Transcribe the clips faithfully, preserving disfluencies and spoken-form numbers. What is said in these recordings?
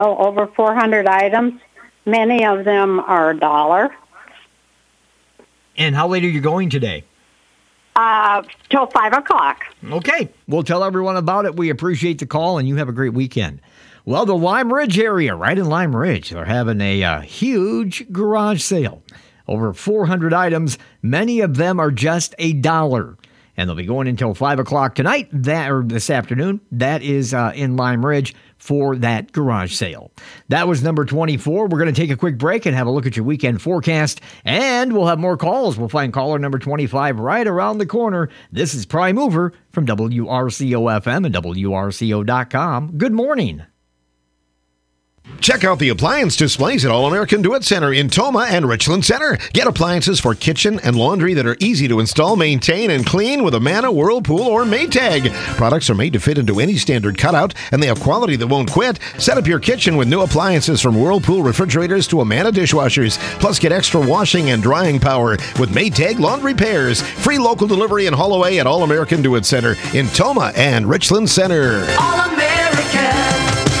Oh, over four hundred items. Many of them are a dollar. And how late are you going today? Uh, till five o'clock. Okay. We'll tell everyone about it. We appreciate the call, and you have a great weekend. Well, the Lime Ridge area, right in Lime Ridge, they're having a uh, huge garage sale. Over four hundred items. Many of them are just a dollar. And they'll be going until five o'clock tonight, that or this afternoon. That is uh, in Lime Ridge for that garage sale. That was number twenty-four. We're going to take a quick break and have a look at your weekend forecast. And we'll have more calls. We'll find caller number twenty-five right around the corner. This is Prime Mover from W R C O F M and W R C O dot com. Good morning. Check out the appliance displays at All American Do It Center in Toma and Richland Center. Get appliances for kitchen and laundry that are easy to install, maintain, and clean with Amana, Whirlpool, or Maytag. Products are made to fit into any standard cutout, and they have quality that won't quit. Set up your kitchen with new appliances from Whirlpool refrigerators to Amana dishwashers. Plus, get extra washing and drying power with Maytag laundry pairs. Free local delivery and haul away at All American Do It Center in Toma and Richland Center. All American.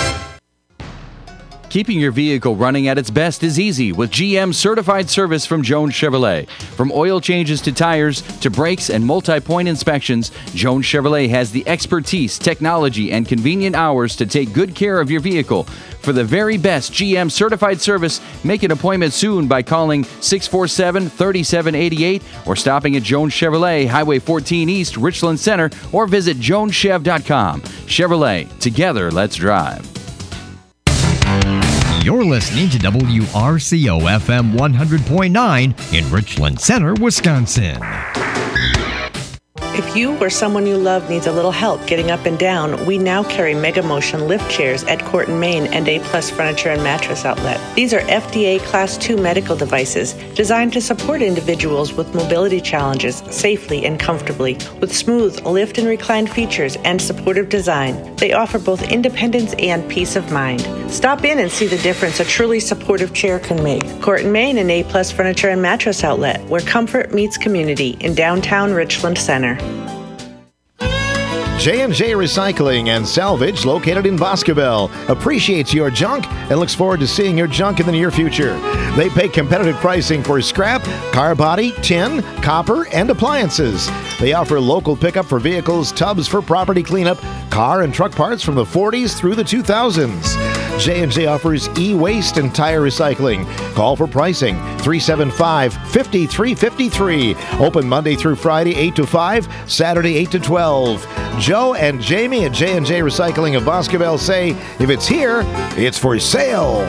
Keeping your vehicle running at its best is easy with G M certified service from Jones Chevrolet. From oil changes to tires to brakes and multi-point inspections, Jones Chevrolet has the expertise, technology, and convenient hours to take good care of your vehicle. For the very best G M certified service, make an appointment soon by calling six four seven, three seven eight eight or stopping at Jones Chevrolet, Highway fourteen East, Richland Center, or visit jones chev dot com. Chevrolet, together, let's drive. You're listening to W R C O F M one hundred point nine in Richland Center, Wisconsin. If you or someone you love needs a little help getting up and down, we now carry Mega Motion lift chairs at Corton, Maine and A Plus Furniture and Mattress Outlet. These are F D A Class two medical devices designed to support individuals with mobility challenges safely and comfortably. With smooth lift and recline features and supportive design, they offer both independence and peace of mind. Stop in and see the difference a truly supportive chair can make. Corton, Maine and A Plus Furniture and Mattress Outlet, where comfort meets community in downtown Richland Center. J and J Recycling and Salvage, located in Boscobel, appreciates your junk and looks forward to seeing your junk in the near future. They pay competitive pricing for scrap, car body, tin, copper, and appliances. They offer local pickup for vehicles, tubs for property cleanup, car and truck parts from the forties through the two thousands. J and J offers e-waste and tire recycling. Call for pricing, three seven five, five three five three. Open Monday through Friday, eight to five, Saturday, eight to twelve. Joe and Jamie at J and J Recycling of Boscobel say, if it's here, it's for sale.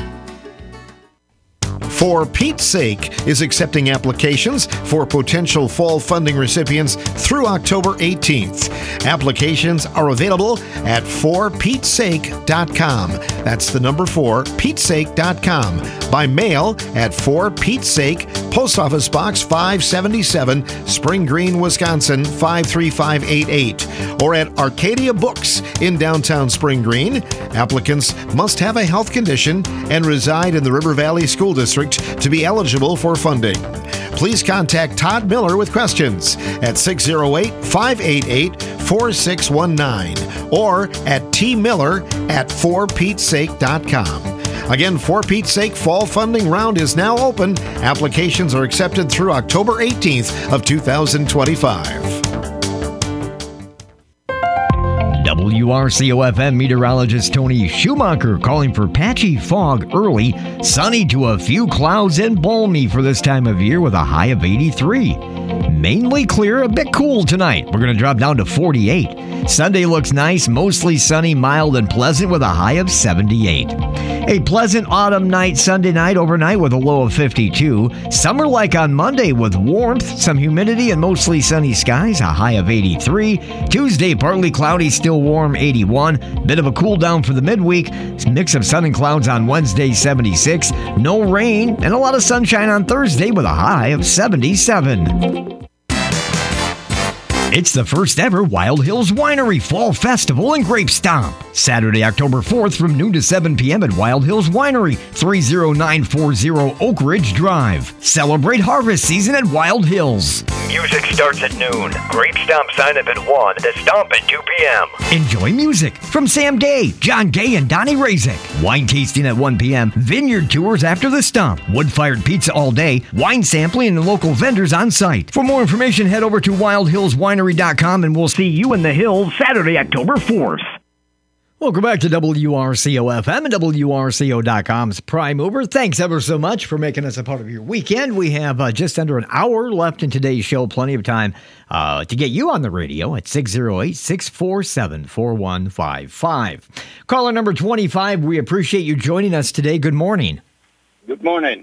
For Pete's Sake is accepting applications for potential fall funding recipients through October eighteenth. Applications are available at for pete sake dot com. That's the number four, pete sake dot com. By mail at For Pete's Sake, Post Office Box five seventy-seven, Spring Green, Wisconsin five three five eight eight. Or at Arcadia Books in downtown Spring Green. Applicants must have a health condition and reside in the River Valley School District to be eligible for funding. Please contact Todd Miller with questions at six oh eight, five eight eight, four six one nine or at t miller at for pete sake dot com. Again, For Pete's Sake fall funding round is now open. Applications are accepted through October eighteenth of two thousand twenty-five. W R C O F M meteorologist Tony Schumacher calling for patchy fog early, sunny to a few clouds and balmy for this time of year with a high of eighty-three. Mainly clear, a bit cool tonight. We're going to drop down to forty-eight. Sunday looks nice, mostly sunny, mild, and pleasant with a high of seventy-eight. A pleasant autumn night Sunday night overnight with a low of fifty-two. Summer-like on Monday with warmth, some humidity, and mostly sunny skies, a high of eighty-three. Tuesday, partly cloudy, still warm, eighty-one. Bit of a cool down for the midweek. Mix of sun and clouds on Wednesday, seventy-six. No rain, and a lot of sunshine on Thursday with a high of seventy-seven. It's the first ever Wild Hills Winery Fall Festival and Grape Stomp. Saturday, October fourth from noon to seven p.m. at Wild Hills Winery, three oh nine four oh Oak Ridge Drive. Celebrate harvest season at Wild Hills. Music starts at noon. Grape Stomp sign up at one. The Stomp at two p.m. Enjoy music from Sam Day, John Gay, and Donnie Razek. Wine tasting at one p.m. Vineyard tours after the Stomp. Wood-fired pizza all day. Wine sampling and local vendors on site. For more information, head over to wild hills winery dot com and we'll see you in the hills Saturday, October fourth. Welcome back to W R C O F M and W R C O dot com's Prime Mover. Thanks ever so much for making us a part of your weekend. We have uh, just under an hour left in today's show. Plenty of time uh, to get you on the radio at six oh eight, six four seven, four one five five. Caller number twenty-five, we appreciate you joining us today. Good morning. Good morning.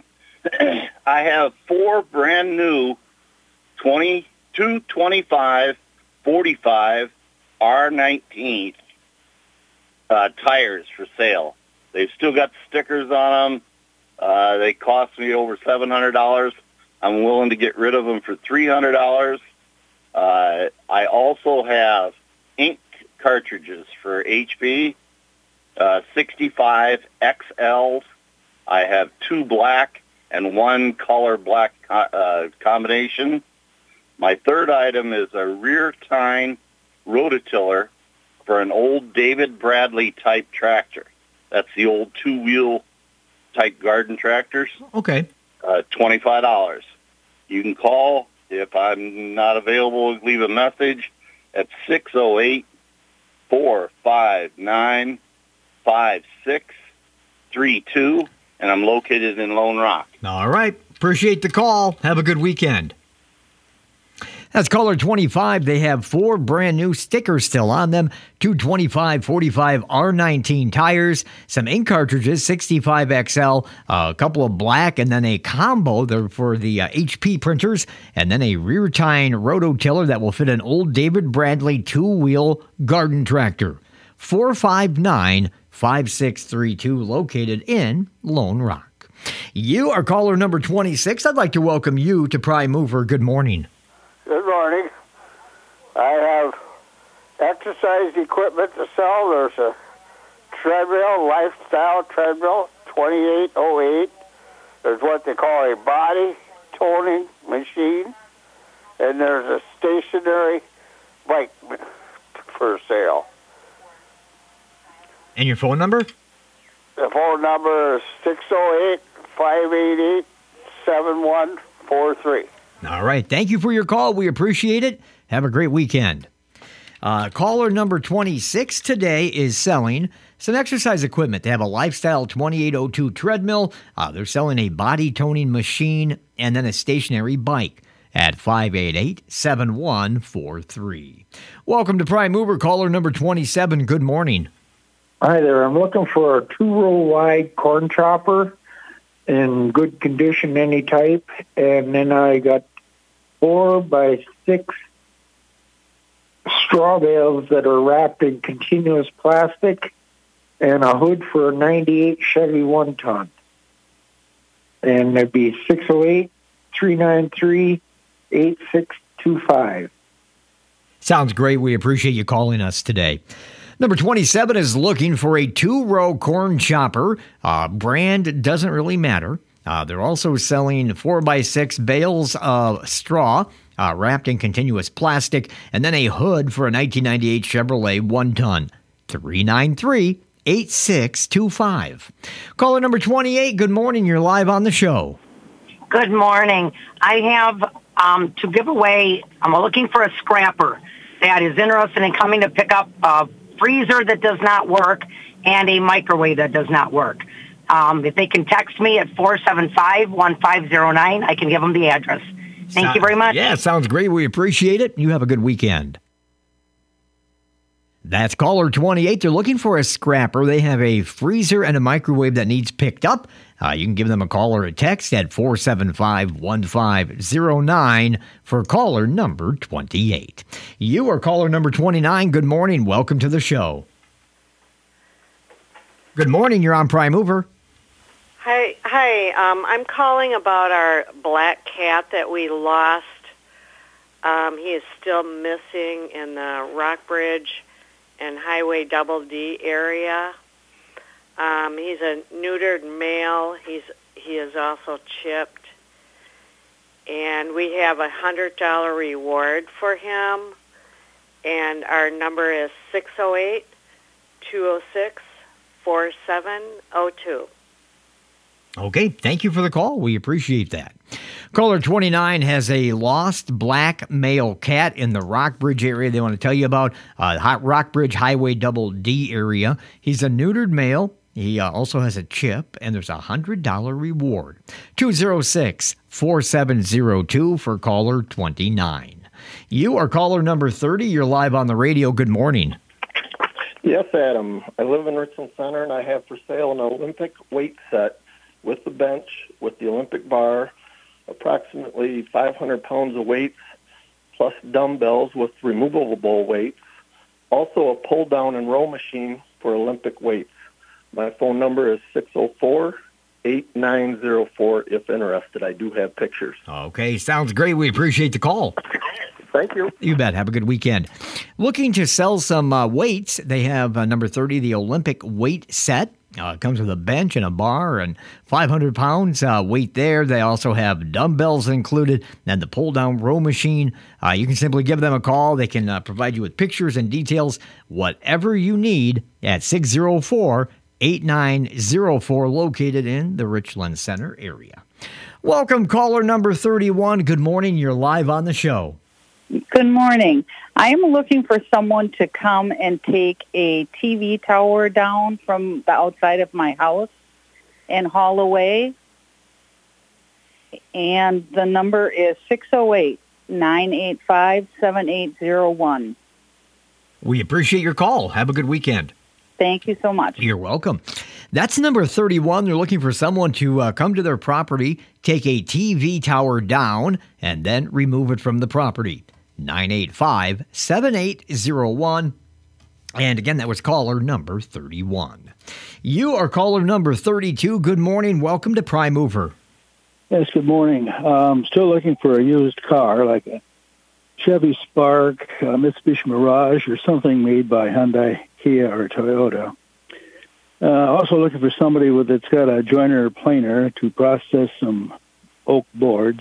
I have four brand new twenty-two, twenty-five, forty-five R nineteen uh, tires for sale. They've still got stickers on them. Uh, they cost me over seven hundred dollars. I'm willing to get rid of them for three hundred dollars. Uh, I also have ink cartridges for H P, uh, sixty-five X Ls. I have two black and one color black co- uh, combination. My third item is a rear tine rototiller for an old David Bradley type tractor. That's the old two-wheel type garden tractors. Okay. Uh, twenty-five dollars. You can call if I'm not available, leave a message at six oh eight, four five nine, five six three two, and I'm located in Lone Rock. All right. Appreciate the call. Have a good weekend. That's caller twenty-five. They have four brand new stickers still on them. Two twenty-five forty-five R nineteen tires, some ink cartridges, sixty-five X L, uh, a couple of black, and then a combo there for the uh, H P printers, and then a rear tine rototiller that will fit an old David Bradley two-wheel garden tractor. four five nine, five six three two, located in Lone Rock. You are caller number twenty-six. I'd like to welcome you to Prime Mover. Good morning. Good morning. I have exercise equipment to sell. There's a treadmill, lifestyle treadmill, twenty-eight oh eight. There's what they call a body toning machine. And there's a stationary bike for sale. And your phone number? The phone number is six oh eight, five eight eight, seven one four three. All right. Thank you for your call. We appreciate it. Have a great weekend. Uh, caller number twenty-six today is selling some exercise equipment. They have a Lifestyle twenty-eight oh two treadmill. Uh, they're selling a body toning machine and then a stationary bike at five eight eight, seven one four three. Welcome to Prime Mover. Caller number twenty-seven. Good morning. Hi there. I'm looking for a two-row wide corn chopper in good condition, any type. And then I got four by six straw bales that are wrapped in continuous plastic and a hood for a ninety-eight Chevy one-ton. And it'd be six oh eight, three nine three, eight six two five. Sounds great. We appreciate you calling us today. Number twenty-seven is looking for a two-row corn chopper. Uh, brand doesn't really matter. Uh, they're also selling four by six bales of straw uh, wrapped in continuous plastic, and then a hood for a nineteen ninety-eight Chevrolet one-ton. three nine three, eight six two five. Caller number twenty-eight, good morning. You're live on the show. Good morning. I have um, to give away, I'm looking for a scrapper that is interested in coming to pick up a freezer that does not work and a microwave that does not work. Um, if they can text me at four seven five, one five zero nine, I can give them the address. Thank so- you very much. Yeah, sounds great. We appreciate it. You have a good weekend. That's caller twenty-eight. They're looking for a scrapper. They have a freezer and a microwave that needs picked up. Uh, you can give them a call or a text at four seven five, one five zero nine for caller number twenty-eight. You are caller number twenty-nine. Good morning. Welcome to the show. Good morning. You're on Prime Mover. Hi. Hi. Um, I'm calling about our black cat that we lost Um, he is still missing in the Rockbridge and Highway Double D area. Um, he's a neutered male. He's he is also chipped, and we have a hundred dollar reward for him. And our number is six zero eight, two zero six, four seven zero two. Okay, thank you for the call. We appreciate that. Caller twenty-nine has a lost black male cat in the Rockbridge area they want to tell you about. Uh, Rockbridge Highway Double D area. He's a neutered male. He uh, also has a chip, and there's a one hundred dollar reward. two zero six, four seven zero two for caller twenty-nine. You are caller number thirty. You're live on the radio. Good morning. Yes, Adam. I live in Richland Center, and I have for sale an Olympic weight set with the bench, with the Olympic bar, approximately five hundred pounds of weights, plus dumbbells with removable weights, also a pull-down and row machine for Olympic weights. My phone number is six oh four, eight nine zero four if interested. I do have pictures. Okay, sounds great. We appreciate the call. Thank you. You bet. Have a good weekend. Looking to sell some uh, weights, they have uh, number thirty, the Olympic weight set. Uh, it comes with a bench and a bar and five hundred pounds uh, weight there. They also have dumbbells included and the pull-down row machine. Uh, you can simply give them a call. They can uh, provide you with pictures and details, whatever you need, at six oh four, eight nine zero four, located in the Richland Center area. Welcome, caller number thirty-one. Good morning. You're live on the show. Good morning. I am looking for someone to come and take a T V tower down from the outside of my house and haul away. And the number is six oh eight, nine eight five, seven eight zero one. We appreciate your call. Have a good weekend. Thank you so much. You're welcome. That's number thirty-one. They're looking for someone to uh, come to their property, take a T V tower down, and then remove it from the property. nine eight five, seven eight zero one. And again, that was caller number thirty-one. You are caller number thirty-two. Good morning. Welcome to Prime Mover. Yes, good morning. I'm still looking for a used car, like a Chevy Spark, a Mitsubishi Mirage, or something made by Hyundai, Kia, or Toyota. Uh, also looking for somebody with that's got a joiner planer to process some oak boards.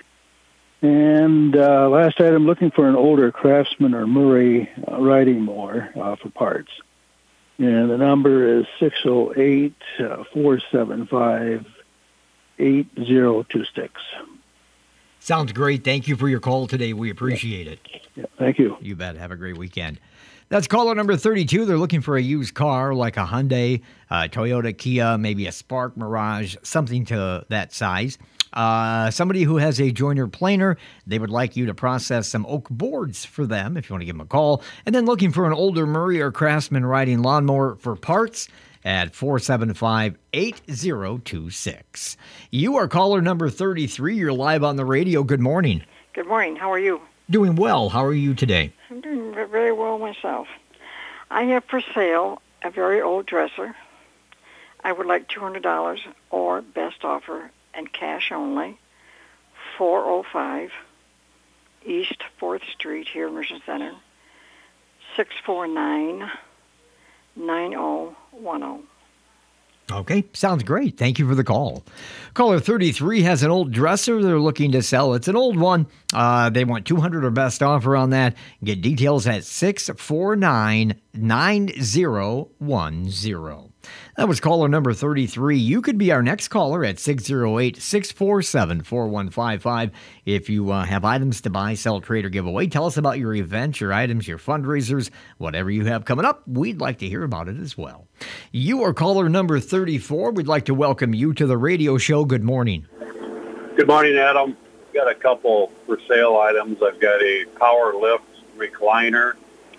And uh, last item, looking for an older Craftsman or Murray uh, riding mower uh, for parts. And the number is six oh eight, four seven five, eight zero two six. Sounds great. Thank you for your call today. We appreciate it. Yeah, thank you. You bet. Have a great weekend. That's caller number thirty-two. They're looking for a used car like a Hyundai, uh, Toyota, Kia, maybe a Spark, Mirage, something to that size. Uh, somebody who has a joiner planer, they would like you to process some oak boards for them if you want to give them a call. And then looking for an older Murray or Craftsman riding lawnmower for parts at four seven five, eight zero two six. You are caller number thirty-three. You're live on the radio. Good morning. Good morning. How are you? Doing well. How are you today? I'm doing very well myself. I have for sale a very old dresser. I would like two hundred dollars or best offer and cash only. four oh five East fourth Street here in Richland Center. six four nine, nine oh one oh. Okay, sounds great. Thank you for the call. Caller thirty-three has an old dresser they're looking to sell. It's an old one. Uh, they want two hundred dollars or best offer on that. Get details at six four nine, nine oh one oh. That was caller number thirty-three. You could be our next caller at six oh eight, six four seven, four one five five. If you uh, have items to buy, sell, trade, or give away, tell us about your events, your items, your fundraisers, whatever you have coming up. We'd like to hear about it as well. You are caller number thirty-four. We'd like to welcome you to the radio show. Good morning. Good morning, Adam. I've got a couple for sale items. I've got a power lift recliner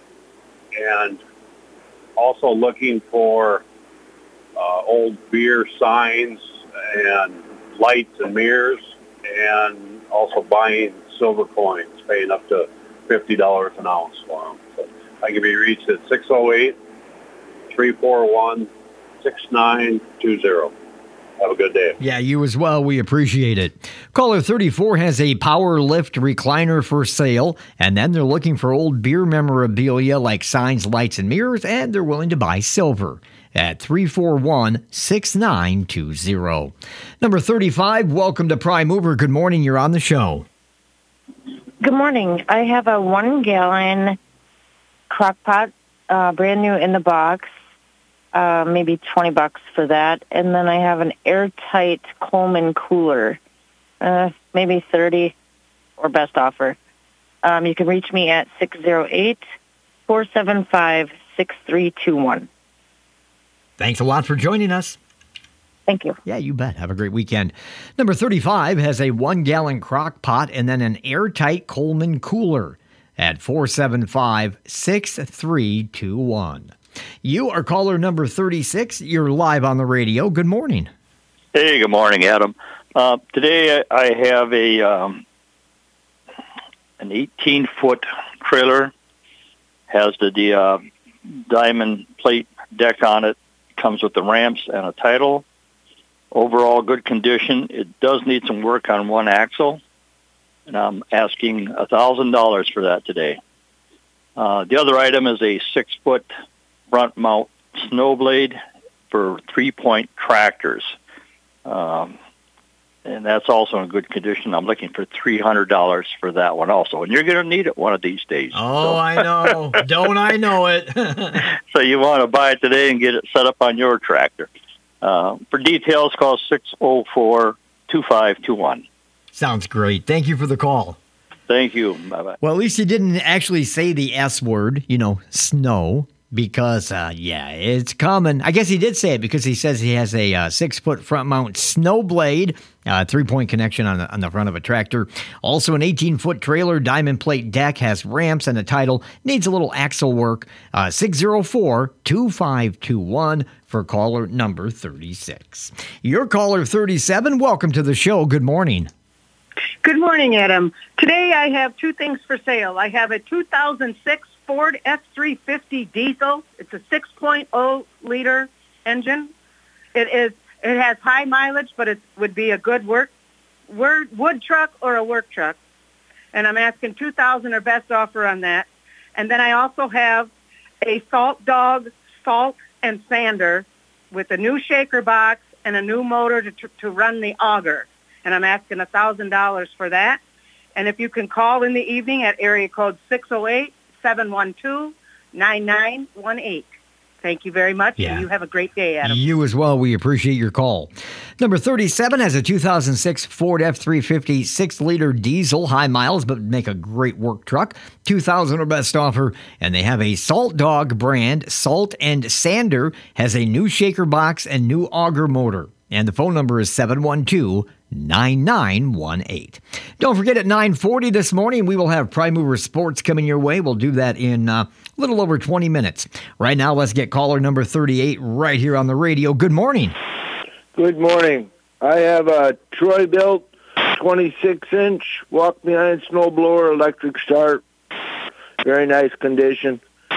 and also looking for Uh, old beer signs and lights and mirrors, and also buying silver coins, paying up to fifty dollars an ounce for them. So I can be reached at six oh eight, three four one, six nine two zero. Have a good day. Yeah, you as well. We appreciate it. Caller thirty-four has a power lift recliner for sale, and then they're looking for old beer memorabilia like signs, lights, and mirrors, and they're willing to buy silver at three four one, six nine two zero. Number thirty-five, welcome to Prime Mover. Good morning. You're on the show. Good morning. I have a one-gallon crock pot, uh, brand new in the box. Uh, maybe twenty bucks for that. And then I have an airtight Coleman cooler, uh, maybe thirty or best offer. Um, you can reach me at six oh eight, four seven five, six three two one. Thanks a lot for joining us. Thank you. Yeah, you bet. Have a great weekend. Number thirty-five has a one-gallon crock pot and then an airtight Coleman cooler at four seven five, six three two one. You are caller number thirty-six. You're live on the radio. Good morning. Hey, good morning, Adam. Uh, today I have a um, an eighteen-foot trailer. Has the, the uh, diamond plate deck on it. Comes with the ramps and a title. Overall, good condition. It does need some work on one axle, and I'm asking one thousand dollars for that today. Uh, the other item is a six-foot front mount snow blade for three-point tractors. Um, and that's also in good condition. I'm looking for three hundred dollars for that one also. And you're going to need it one of these days. Oh, so. I know. Don't I know it? So you want to buy it today and get it set up on your tractor. Uh, for details, call six oh four, two five two one. Sounds great. Thank you for the call. Thank you. Bye-bye. Well, at least you didn't actually say the S word, you know, snow. Because, uh, yeah, it's common. I guess he did say it because he says he has a uh, six-foot front-mount snow blade, uh, three-point connection on the, on the front of a tractor. Also, an eighteen-foot trailer, diamond plate deck, has ramps and a title, needs a little axle work. Uh, six oh four, two five two one for caller number thirty-six. Your caller thirty-seven, welcome to the show. Good morning. Good morning, Adam. Today I have two things for sale. I have a two thousand six Ford F three fifty diesel. It's a six point oh liter engine. It is. It has high mileage, but it would be a good work, word, wood truck or a work truck. And I'm asking two thousand dollars or best offer on that. And then I also have a Salt Dog salt and sander with a new shaker box and a new motor to, to run the auger. And I'm asking one thousand dollars for that. And if you can call in the evening at area code six oh eight, seven one two, nine nine one eight. Thank you very much, yeah. And you have a great day, Adam. You as well. We appreciate your call. Number thirty-seven has a two thousand six Ford F three fifty six-liter diesel, high miles, but make a great work truck. two thousand dollars or best offer, and they have a Salt Dog brand. Salt and Sander has a new shaker box and new auger motor. And the phone number is seven one two, nine nine one eight. Don't forget, at nine forty this morning, we will have Prime Mover Sports coming your way. We'll do that in uh, a little over twenty minutes. Right now, let's get caller number thirty-eight right here on the radio. Good morning. Good morning. I have a Troy-built twenty-six inch walk-behind snowblower, electric start. Very nice condition.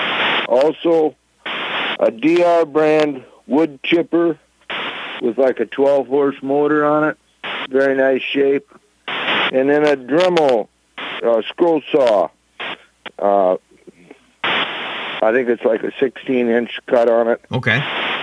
Also, a D R brand wood chipper with like a twelve horse motor on it. Very nice shape. And then a Dremel uh, scroll saw. Uh, I think it's like a sixteen inch cut on it. Okay.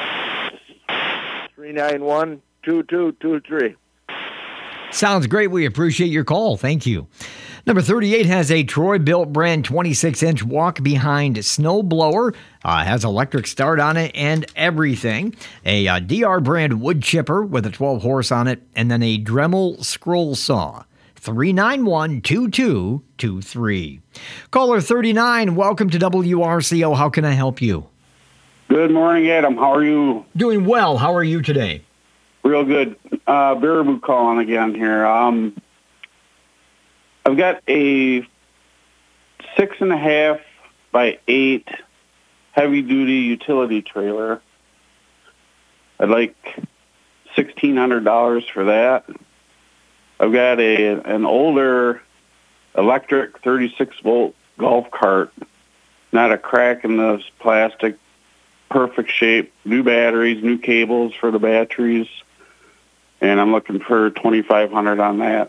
three nine one, two two two three. Sounds great. We appreciate your call. Thank you. Number thirty-eight has a Troy-built brand twenty-six inch walk-behind snow blower. Uh, has electric start on it and everything. A uh, D R brand wood chipper with a twelve horse on it, and then a Dremel scroll saw. three nine one, two two two three. Caller thirty-nine, welcome to W R C O. How can I help you? Good morning, Adam. How are you? Doing well. How are you today? Real good. Uh, Baraboo calling again here. Um, I've got a six and a half by eight heavy duty utility trailer. I'd like sixteen hundred dollars for that. I've got a an older electric thirty-six volt golf cart. Not a crack in the plastic. Perfect shape. New batteries, new cables for the batteries. and I'm looking for twenty-five hundred on that.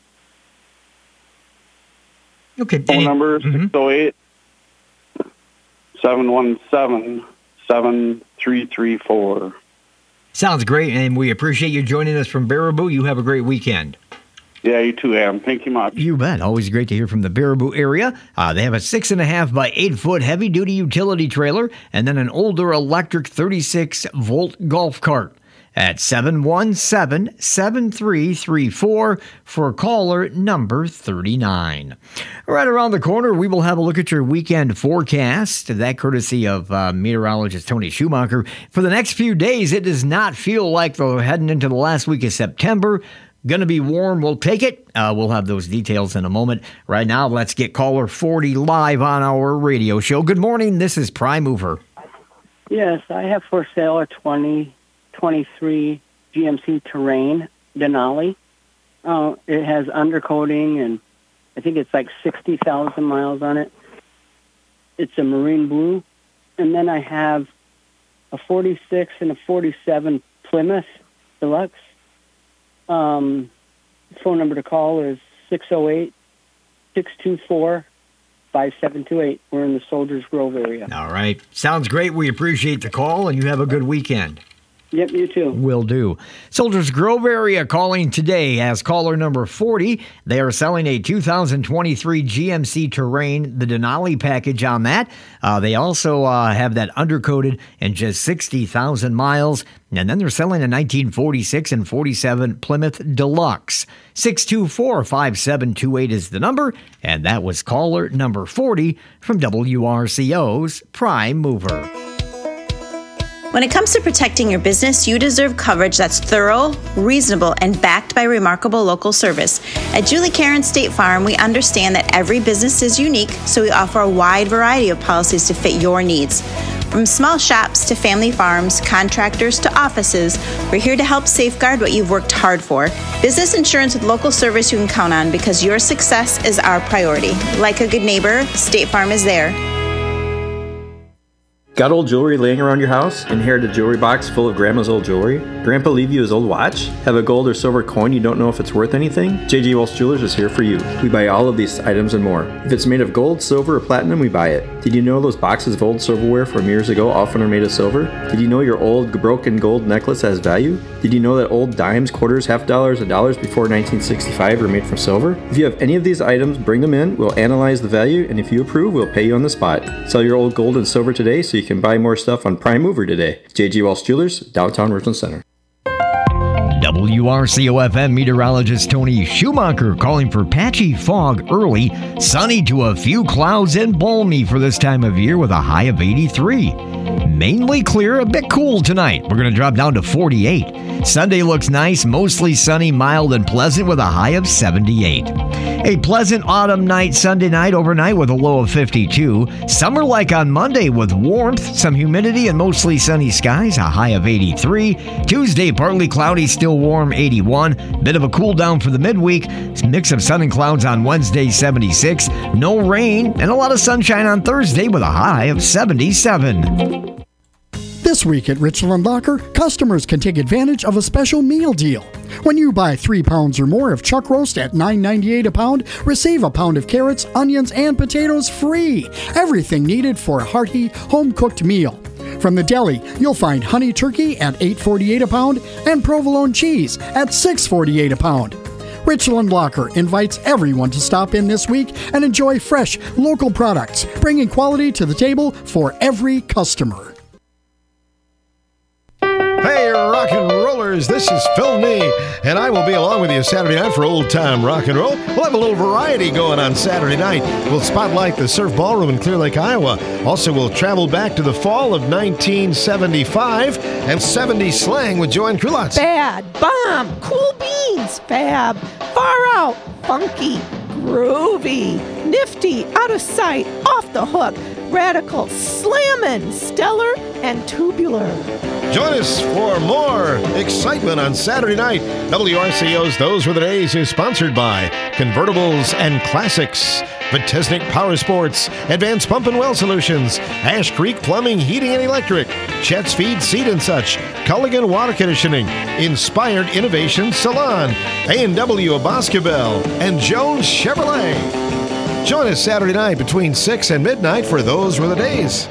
Okay. Phone number mm-hmm. six oh eight, seven one seven, seven three three four. Sounds great, and we appreciate you joining us from Baraboo. You have a great weekend. Yeah, you too, Adam. Thank you much. You bet. Always great to hear from the Baraboo area. Uh, they have a six and a half by eight foot heavy duty utility trailer, and then an older electric thirty-six volt golf cart. At seven one seven, seven three three four for caller number thirty-nine. Right around the corner, we will have a look at your weekend forecast. That courtesy of uh, meteorologist Tony Schumacher. For the next few days, it does not feel like we're heading into the last week of September. Going to be warm. We'll take it. Uh, we'll have those details in a moment. Right now, let's get caller forty live on our radio show. Good morning. This is Prime Mover. Yes, I have for sale a twenty twenty-three G M C Terrain Denali. Uh, it has undercoating, and I think it's like sixty thousand miles on it. It's a marine blue. And then I have a forty-six and a forty-seven Plymouth Deluxe. Um, phone number to call is six oh eight, six two four, five seven two eight. We're in the Soldiers Grove area. All right. Sounds great. We appreciate the call, and you have a good weekend. Yep, you too. Will do. Soldiers Grove area calling today as caller number forty. They are selling a two thousand twenty-three G M C Terrain, the Denali package on that. Uh, they also uh, have that undercoated and just sixty thousand miles. And then they're selling a nineteen forty-six and forty-seven Plymouth Deluxe. six two four, five seven two eight is the number. And that was caller number forty from W R C O's Prime Mover. When it comes to protecting your business, you deserve coverage that's thorough, reasonable, and backed by remarkable local service. At Julie Karen State Farm, we understand that every business is unique, so we offer a wide variety of policies to fit your needs. From small shops to family farms, contractors to offices, we're here to help safeguard what you've worked hard for. Business insurance with local service you can count on, because your success is our priority. Like a good neighbor, State Farm is there. Got old jewelry laying around your house? Inherited a jewelry box full of grandma's old jewelry? Grandpa leave you his old watch? Have a gold or silver coin you don't know if it's worth anything? J J Walsh Jewelers is here for you. We buy all of these items and more. If it's made of gold, silver, or platinum, we buy it. Did you know those boxes of old silverware from years ago often are made of silver? Did you know your old broken gold necklace has value? Did you know that old dimes, quarters, half dollars, and dollars before nineteen sixty-five were made from silver? If you have any of these items, bring them in. We'll analyze the value, and if you approve, we'll pay you on the spot. Sell your old gold and silver today so you can buy more stuff on Prime Mover today. J J Walsh Jewelers, downtown Richland Center. W R C O F M meteorologist Tony Schumacher calling for patchy fog early, sunny to a few clouds and balmy for this time of year with a high of eighty-three. Mainly clear, a bit cool tonight. We're going to drop down to forty-eight. Sunday looks nice, mostly sunny, mild, and pleasant with a high of seventy-eight. A pleasant autumn night Sunday night overnight with a low of fifty-two. Summer-like on Monday with warmth, some humidity, and mostly sunny skies, a high of eighty-three. Tuesday, partly cloudy, still warm, eighty-one. Bit of a cool down for the midweek. Mix of sun and clouds on Wednesday, seventy-six. No rain, and a lot of sunshine on Thursday with a high of seventy-seven. This week at Richland Locker, customers can take advantage of a special meal deal. When you buy three pounds or more of chuck roast at nine ninety-eight a pound, receive a pound of carrots, onions, and potatoes free. Everything needed for a hearty, home-cooked meal. From the deli, you'll find honey turkey at eight forty-eight a pound and provolone cheese at six forty-eight a pound. Richland Locker invites everyone to stop in this week and enjoy fresh, local products, bringing quality to the table for every customer. Hey, rock and rollers, this is Phil Nee, and I will be along with you Saturday night for old time rock and roll. We'll have a little variety going on Saturday night. We'll spotlight the Surf Ballroom in Clear Lake, Iowa. Also, we'll travel back to the fall of nineteen seventy-five and seventies slang with Joanne Krulotz. Bad, bomb, cool beans, fab, far out, funky, groovy, nifty, out of sight, off the hook, radical, slammin', stellar, and tubular. Join us for more excitement on Saturday night. W R C O's Those Were the Days is sponsored by Convertibles and Classics, Vitesnik Power Sports, Advanced Pump and Well Solutions, Ash Creek Plumbing, Heating and Electric, Chet's Feed, Seed and Such, Culligan Water Conditioning, Inspired Innovation Salon, A and W of Boscobel, and Jones Chevrolet. Join us Saturday night between six and midnight for Those Were the Days.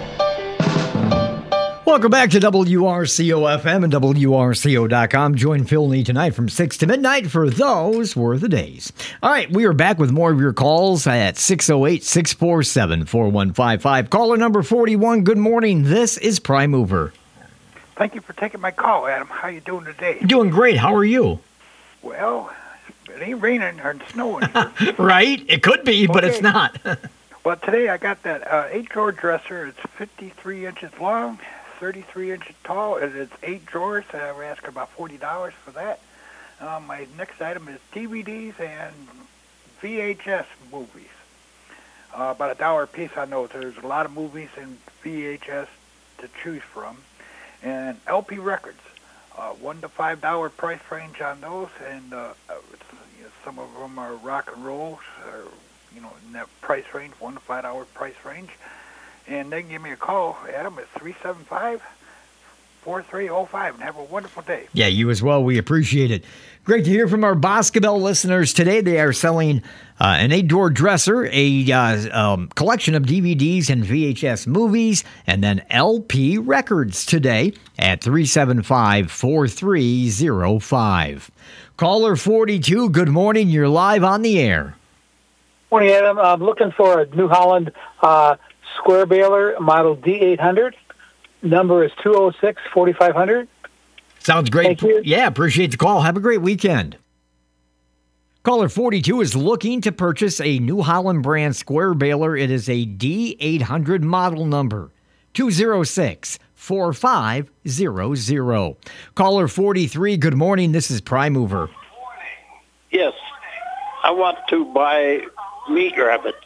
Welcome back to W R C O F M and W R C O dot com. Join Phil Lee tonight from six to midnight for Those Were the Days. All right, we are back with more of your calls at six oh eight, six four seven, four one five five. Caller number forty-one, good morning. This is Prime Mover. Thank you for taking my call, Adam. How you doing today? Doing great. How are you? Well, it ain't raining or snowing here. Right? It could be, but Okay. it's not. Well, today I got that uh, eight-drawer dresser. It's fifty-three inches long, thirty-three inches tall, and it's eight drawers. I was asking about forty dollars for that. Um, my next item is D V Ds and V H S movies. Uh, about a dollar a piece, I know. There's a lot of movies and V H S to choose from. And L P records, uh, one to five dollar price range on those, and uh, it's, you know, some of them are rock and rolls, or you know, in that price range, one to five dollar price range. And they can give me a call, Adam, at three seven five, four three zero five, and have a wonderful day. Yeah, you as well. We appreciate it. Great to hear from our Boscobel listeners today. They are selling uh, an eight-drawer dresser, a uh, um, collection of D V Ds and V H S movies, and then L P records today at three seven five, four three zero five. Caller forty-two, good morning. You're live on the air. Morning, Adam. I'm looking for a New Holland uh, square baler, model D eight hundred. Number is two oh six, forty-five hundred. Sounds great. Thank you. Yeah, appreciate the call. Have a great weekend. Caller forty-two is looking to purchase a New Holland brand square baler. It is a D eight hundred model number, two oh six, four five zero zero. Caller forty-three, good morning. This is Prime Mover. Yes, I want to buy meat rabbits.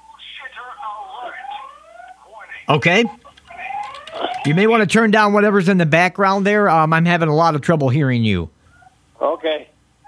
Okay. You may want to turn down whatever's in the background there. Um, I'm having a lot of trouble hearing you. Okay.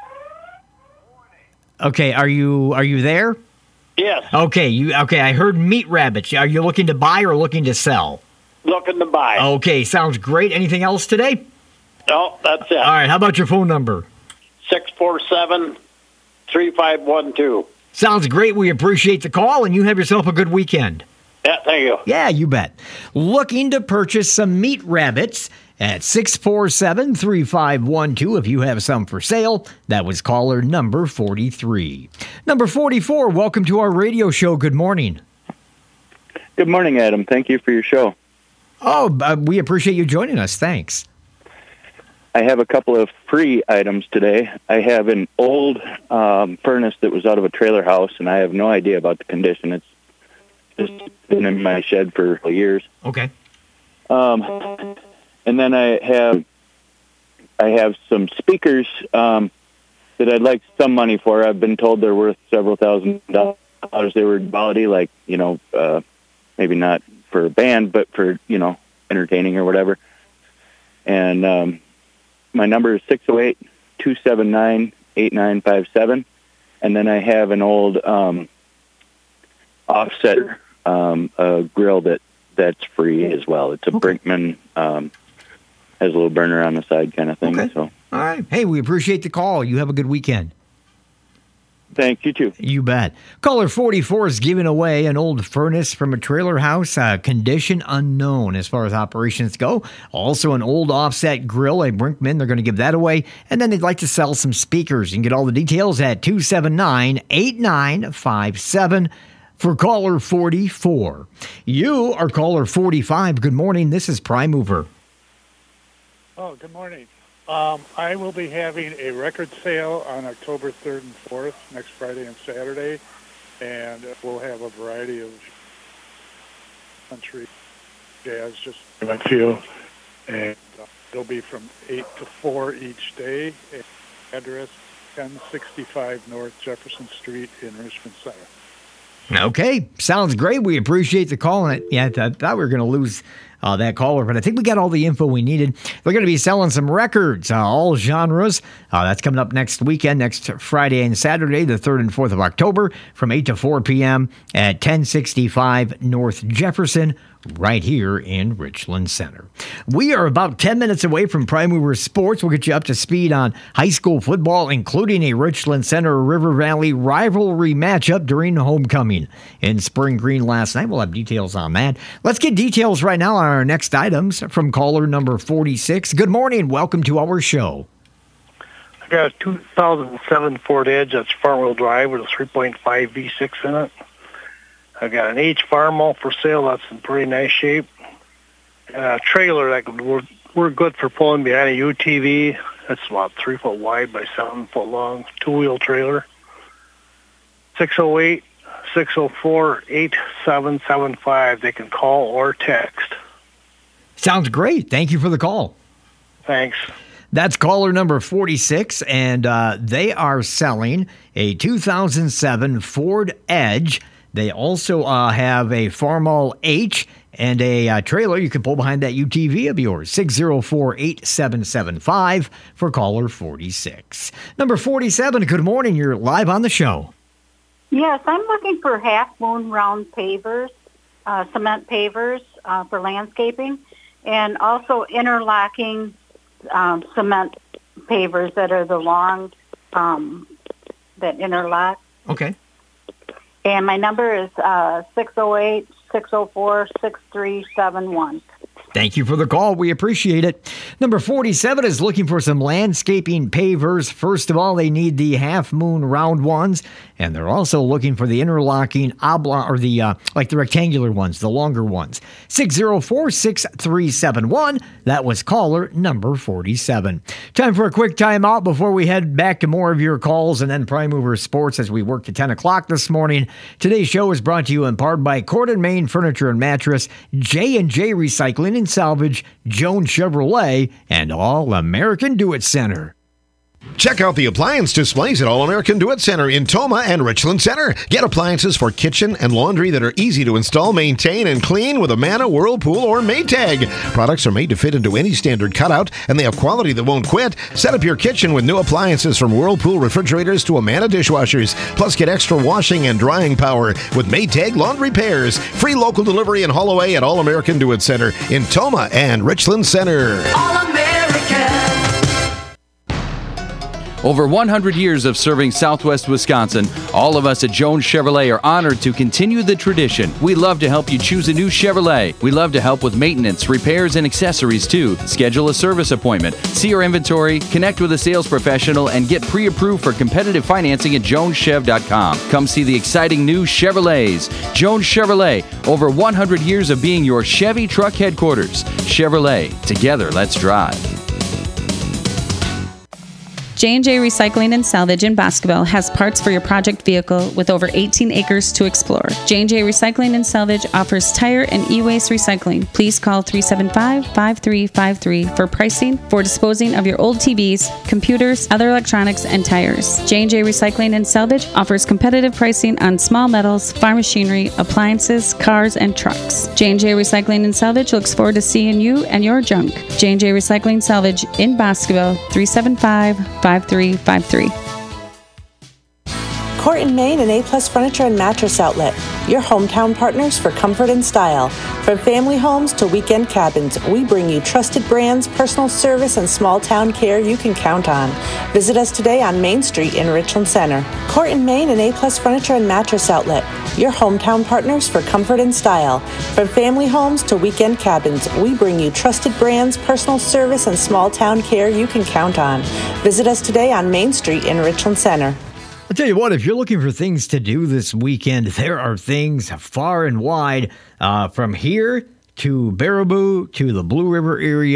Okay, are you are you there? Yes, Okay, you okay, I heard meat rabbits. Are you looking to buy or looking to sell? looking to buy. Okay, sounds great. Anything else today? No, that's it. All right, how about your phone number? six four seven, three five one two. Sounds great. We appreciate the call, and you have yourself a good weekend. Yeah, thank you. Yeah, you bet. Looking to purchase some meat rabbits at six four seven, three five one two if you have some for sale. That was caller number forty-three. Number forty-four, welcome to our radio show. Good morning. Good morning, Adam. Thank you for your show. Oh, uh, we appreciate you joining us. Thanks. I have a couple of free items today. I have an old um, furnace that was out of a trailer house, and I have no idea about the condition. It's just been in my shed for years. Okay. Um, and then I have I have some speakers um, that I'd like some money for. I've been told they're worth several thousand dollars. They were quality, like, you know, uh, maybe not for a band, but for, you know, entertaining or whatever. And um, my number is six oh eight, two seven nine, eight nine five seven. And then I have an old um, offset um, a grill that that's free as well. It's a okay. Brinkman, um, has a little burner on the side kind of thing. Okay. So, all right. Hey, we appreciate the call. You have a good weekend. Thanks, you too. You bet. Caller forty-four is giving away an old furnace from a trailer house, uh, condition unknown as far as operations go. Also an old offset grill, a Brinkman. They're going to give that away. And then they'd like to sell some speakers. You can get all the details at two seven nine, eight nine five seven for caller forty-four. You are caller forty-five. Good morning. This is Prime Mover. Oh, good morning. Um, I will be having a record sale on October third and fourth, next Friday and Saturday, and we'll have a variety of country, jazz, just I feel, and uh, it'll be from eight to four each day. And address ten sixty-five North Jefferson Street in Richmond Center. Okay, sounds great. We appreciate the call. And yeah, I thought we were going to lose uh, that caller. But I think we got all the info we needed. They're going to be selling some records, uh, all genres. Uh, that's coming up next weekend, next Friday and Saturday, the third and fourth of October, from eight to four p.m. at ten sixty-five North Jefferson, right here in Richland Center. We are about ten minutes away from Prime Mover Sports. We'll get you up to speed on high school football, including a Richland Center River Valley rivalry matchup during homecoming in Spring Green last night. We'll have details on that. Let's get details right now on our next items from caller number forty-six. Good morning. Welcome to our show. I got a two thousand seven Ford Edge that's front-wheel drive with a three point five V six in it. I got an H farm all for sale that's in pretty nice shape. And a trailer that could work, work good for pulling behind a U T V. That's about three foot wide by seven foot long, two-wheel trailer. six oh eight, six oh four, eight seven seven five. They can call or text. Sounds great. Thank you for the call. Thanks. That's caller number forty-six, and uh, they are selling a two thousand seven Ford Edge. They also uh, have a Farmall H and a uh, trailer you can pull behind that U T V of yours. six oh four, eight seven seven five for caller forty-six. Number forty-seven, good morning. You're live on the show. Yes, I'm looking for half-moon round pavers, uh, cement pavers uh, for landscaping, and also interlocking um, cement pavers that are the long, um, that interlock. Okay. And my number is uh, six oh eight, six oh four, six three seven one. Thank you for the call. We appreciate it. Number forty-seven is looking for some landscaping pavers. First of all, they need the half moon round ones, and they're also looking for the interlocking oblong, or the uh, like the rectangular ones, the longer ones. six oh four, six three seven one. That was caller number forty-seven. Time for a quick timeout before we head back to more of your calls and then Prime Mover Sports as we work to ten o'clock this morning. Today's show is brought to you in part by Court and Main Furniture and Mattress, J and J Recycling and Salvage, Jones Chevrolet, and All American Do-It Center. Check out the appliance displays at All American Do-It Center in Toma and Richland Center. Get appliances for kitchen and laundry that are easy to install, maintain, and clean with Amana, Whirlpool, or Maytag. Products are made to fit into any standard cutout, and they have quality that won't quit. Set up your kitchen with new appliances from Whirlpool refrigerators to Amana dishwashers. Plus, get extra washing and drying power with Maytag laundry pairs. Free local delivery and haul away at All American Do-It Center in Toma and Richland Center. All American. Over one hundred years of serving Southwest Wisconsin, all of us at Jones Chevrolet are honored to continue the tradition. We love to help you choose a new Chevrolet. We love to help with maintenance, repairs, and accessories too. Schedule a service appointment, see our inventory, connect with a sales professional, and get pre-approved for competitive financing at jones chev dot com. Come see the exciting new Chevrolets. Jones Chevrolet, over one hundred years of being your Chevy truck headquarters. Chevrolet, together let's drive. J and J Recycling and Salvage in Boscobel has parts for your project vehicle with over eighteen acres to explore. J and J Recycling and Salvage offers tire and e-waste recycling. Please call three seven five, five three five three for pricing for disposing of your old T Vs, computers, other electronics, and tires. J and J Recycling and Salvage offers competitive pricing on small metals, farm machinery, appliances, cars, and trucks. J and J Recycling and Salvage looks forward to seeing you and your junk. J and J Recycling Salvage in Boscobel, three seven five, five three five three. Court and Main and A-Plus Furniture and Mattress Outlet, your hometown partners for comfort and style. From family homes to weekend cabins, we bring you trusted brands, personal service, and small-town care you can count on. Visit us today on Main Street in Richland Center. Court and Main and A-Plus Furniture and Mattress Outlet, your hometown partners for comfort and style. From family homes to weekend cabins, we bring you trusted brands, personal service, and small-town care you can count on. Visit us today on Main Street in Richland Center. I'll tell you what, if you're looking for things to do this weekend, there are things far and wide, uh, from here to Baraboo to the Blue River area.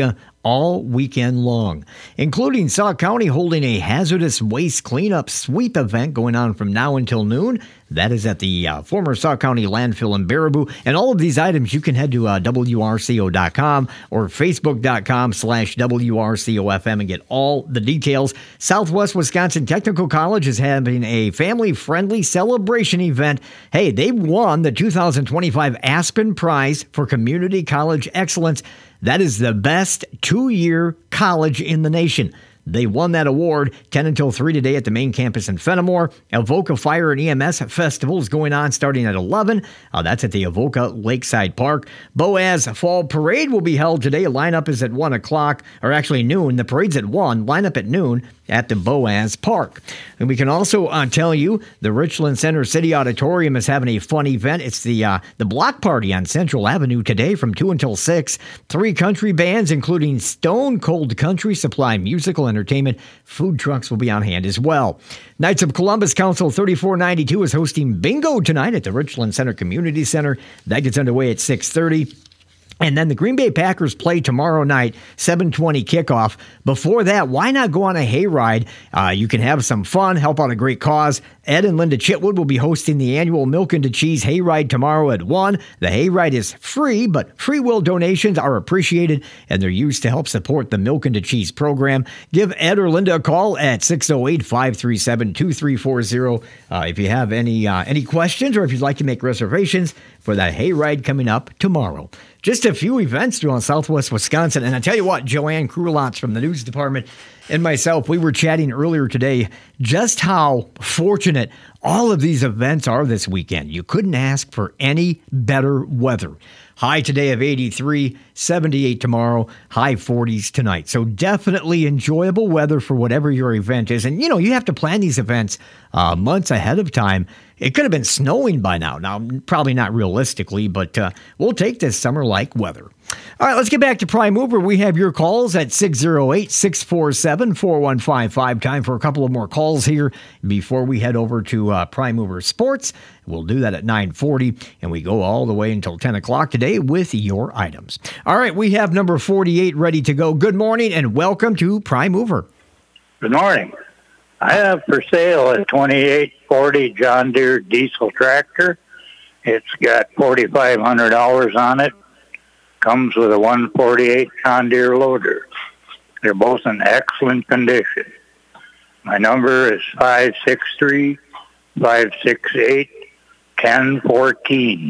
all weekend long, including Sauk County holding a hazardous waste cleanup sweep event going on from now until noon. That is at the uh, former Sauk County landfill in Baraboo. And all of these items, you can head to uh, W R C O dot com or Facebook.com slash WRCOFM and get all the details. Southwest Wisconsin Technical College is having a family-friendly celebration event. Hey, they won the two thousand twenty-five Aspen Prize for Community College Excellence. That is the best two-year college in the nation. They won that award ten until three today at the main campus in Fenimore. Avoca Fire and E M S Festival is going on starting at eleven. Uh, that's at the Avoca Lakeside Park. Boaz Fall Parade will be held today. Lineup is at one o'clock, or actually noon. The parade's at one. Lineup at noon at the Boaz Park. And we can also uh, tell you the Richland Center City Auditorium is having a fun event. It's the uh, the block party on Central Avenue today from two until six. Three country bands, including Stone Cold Country, supply musical entertainment. Food trucks will be on hand as well. Knights of Columbus Council thirty-four ninety-two is hosting bingo tonight at the Richland Center Community Center. That gets underway at six thirty. And then the Green Bay Packers play tomorrow night, seven twenty kickoff. Before that, why not go on a hayride? Uh, you can have some fun, help out a great cause. Ed and Linda Chitwood will be hosting the annual Milk and Cheese Hayride tomorrow at one. The hayride is free, but free will donations are appreciated, and they're used to help support the Milk and Cheese program. Give Ed or Linda a call at six oh eight, five three seven, two three four zero uh, if you have any, uh, any questions or if you'd like to make reservations for that hayride coming up tomorrow. Just a few events throughout Southwest Wisconsin. And I tell you what, Joanne Krulotz from the news department and myself, we were chatting earlier today just how fortunate all of these events are this weekend. You couldn't ask for any better weather. High today of eighty-three, seventy-eight tomorrow, high forties tonight. So definitely enjoyable weather for whatever your event is. And, you know, you have to plan these events uh, months ahead of time. It could have been snowing by now. Now, probably not realistically, but uh, we'll take this summer-like weather. All right, let's get back to Prime Mover. We have your calls at six oh eight, six four seven, four one five five. Time for a couple of more calls here before we head over to uh, Prime Mover Sports. We'll do that at nine forty, and we go all the way until ten o'clock today with your items. All right, we have number forty-eight ready to go. Good morning, and welcome to Prime Mover. Good morning. I have for sale a twenty-eight forty John Deere diesel tractor. It's got forty-five hundred dollars on it. Comes with a one forty-eight John Deere loader. They're both in excellent condition. My number is five six three, five six eight, one oh one four.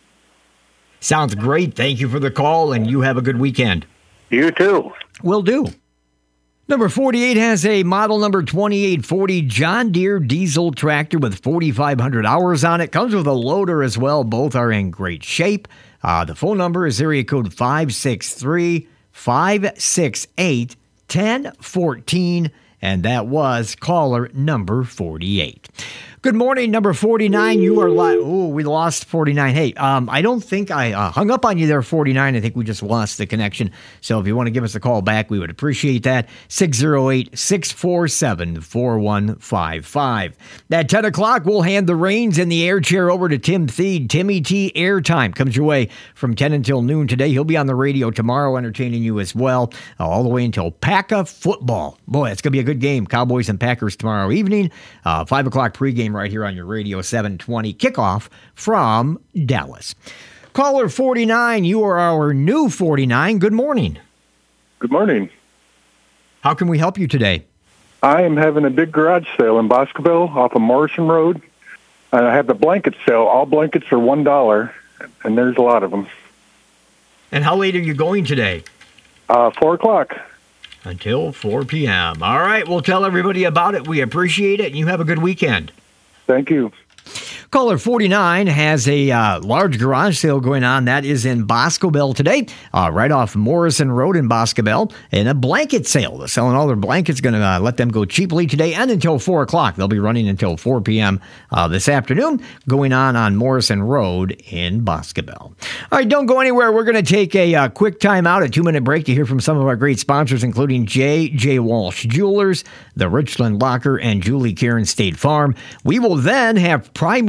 Sounds great. Thank you for the call, and you have a good weekend. You too. Will do. Number forty-eight has a model number twenty-eight forty John Deere diesel tractor with forty-five hundred hours on it. Comes with a loader as well. Both are in great shape. Uh, the phone number is area code five six three, five six eight, one oh one four, and that was caller number forty-eight. Good morning, number forty-nine. You are live. Oh, we lost forty-nine. Hey, um, I don't think I uh, hung up on you there, forty-nine. I think we just lost the connection. So if you want to give us a call back, we would appreciate that. six oh eight, six four seven, four one five five. At ten o'clock, we'll hand the reins in the air chair over to Tim Thied. Timmy T Airtime comes your way from ten until noon today. He'll be on the radio tomorrow, entertaining you as well, uh, all the way until Paca football. Boy, it's going to be a good game. Cowboys and Packers tomorrow evening. Uh, five o'clock pregame right here on your radio, seven twenty kickoff from Dallas. Caller forty-nine, you are our new forty-nine. Good morning. Good morning. How can we help you today? I am having a big garage sale in Boscoville off of Morrison Road. And I have the blanket sale. All blankets are one dollar, and there's a lot of them. And how late are you going today? Uh, four o'clock. Until four p.m. All right, we'll tell everybody about it. We appreciate it, and you have a good weekend. Thank you. Caller forty-nine has a uh, large garage sale going on. That is in Boscobel today, uh, right off Morrison Road in Boscobel, and a blanket sale. They're selling all their blankets, going to uh, let them go cheaply today and until four o'clock. They'll be running until four p.m. Uh, this afternoon, going on on Morrison Road in Boscobel. All right, don't go anywhere. We're going to take a uh, quick time out, a two-minute break to hear from some of our great sponsors, including J J. Walsh Jewelers, the Richland Locker, and Julie Karen State Farm. We will then have Prime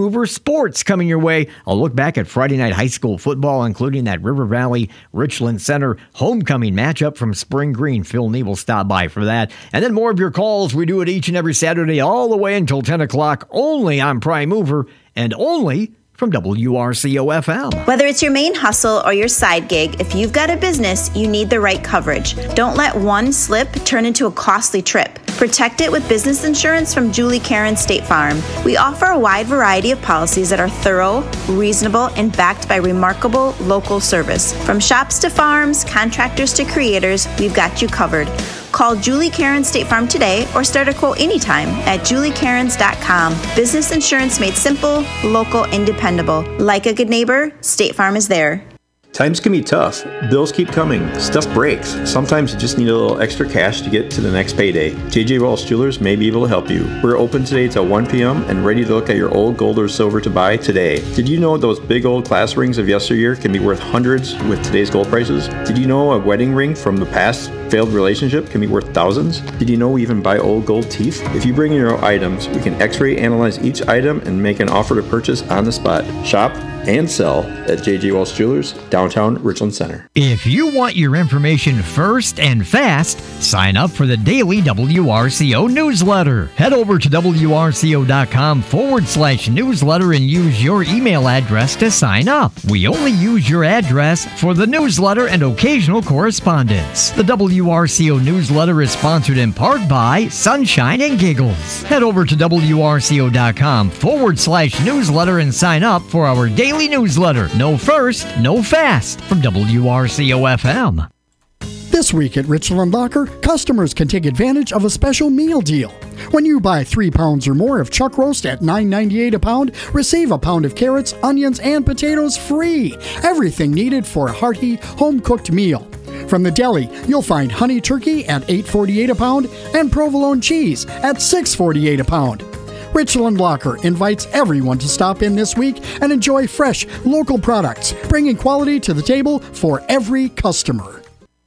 Mover Sports coming your way. I'll look back at Friday night high school football, including that River Valley Richland Center homecoming matchup from Spring Green. Phil Nee will stop by for that. And then more of your calls. We do it each and every Saturday all the way until ten o'clock, only on Prime Mover and only from W R C O F M. Whether it's your main hustle or your side gig, if you've got a business, you need the right coverage. Don't let one slip turn into a costly trip. Protect it with business insurance from Julie Karen State Farm. We offer a wide variety of policies that are thorough, reasonable, and backed by remarkable local service. From shops to farms, contractors to creators, we've got you covered. Call Julie Karen State Farm today or start a quote anytime at julie karens dot com. Business insurance made simple, local, and dependable. Like a good neighbor, State Farm is there. Times can be tough. Bills keep coming. Stuff breaks. Sometimes you just need a little extra cash to get to the next payday. J J. Walsh Jewelers may be able to help you. We're open today till one p.m. and ready to look at your old gold or silver to buy today. Did you know those big old class rings of yesteryear can be worth hundreds with today's gold prices? Did you know a wedding ring from the past failed relationship can be worth thousands? Did you know we even buy old gold teeth? If you bring in your items, we can x-ray analyze each item and make an offer to purchase on the spot. Shop and sell at J J. Walsh Jewelers, downtown Richland Center. If you want your information first and fast, sign up for the daily W R C O newsletter. Head over to W R C O dot com forward slash newsletter and use your email address to sign up. We only use your address for the newsletter and occasional correspondence. The W R C O newsletter is sponsored in part by Sunshine and Giggles. Head over to W R C O dot com forward slash newsletter and sign up for our daily newsletter. No first, no fast from W R C O F M. This week at Richland Locker, customers can take advantage of a special meal deal. When you buy three pounds or more of chuck roast at nine ninety-eight a pound, receive a pound of carrots, onions, and potatoes free. Everything needed for a hearty, home-cooked meal. From the deli, you'll find honey turkey at eight forty-eight a pound and provolone cheese at six forty-eight a pound. Richland Locker invites everyone to stop in this week and enjoy fresh, local products, bringing quality to the table for every customer.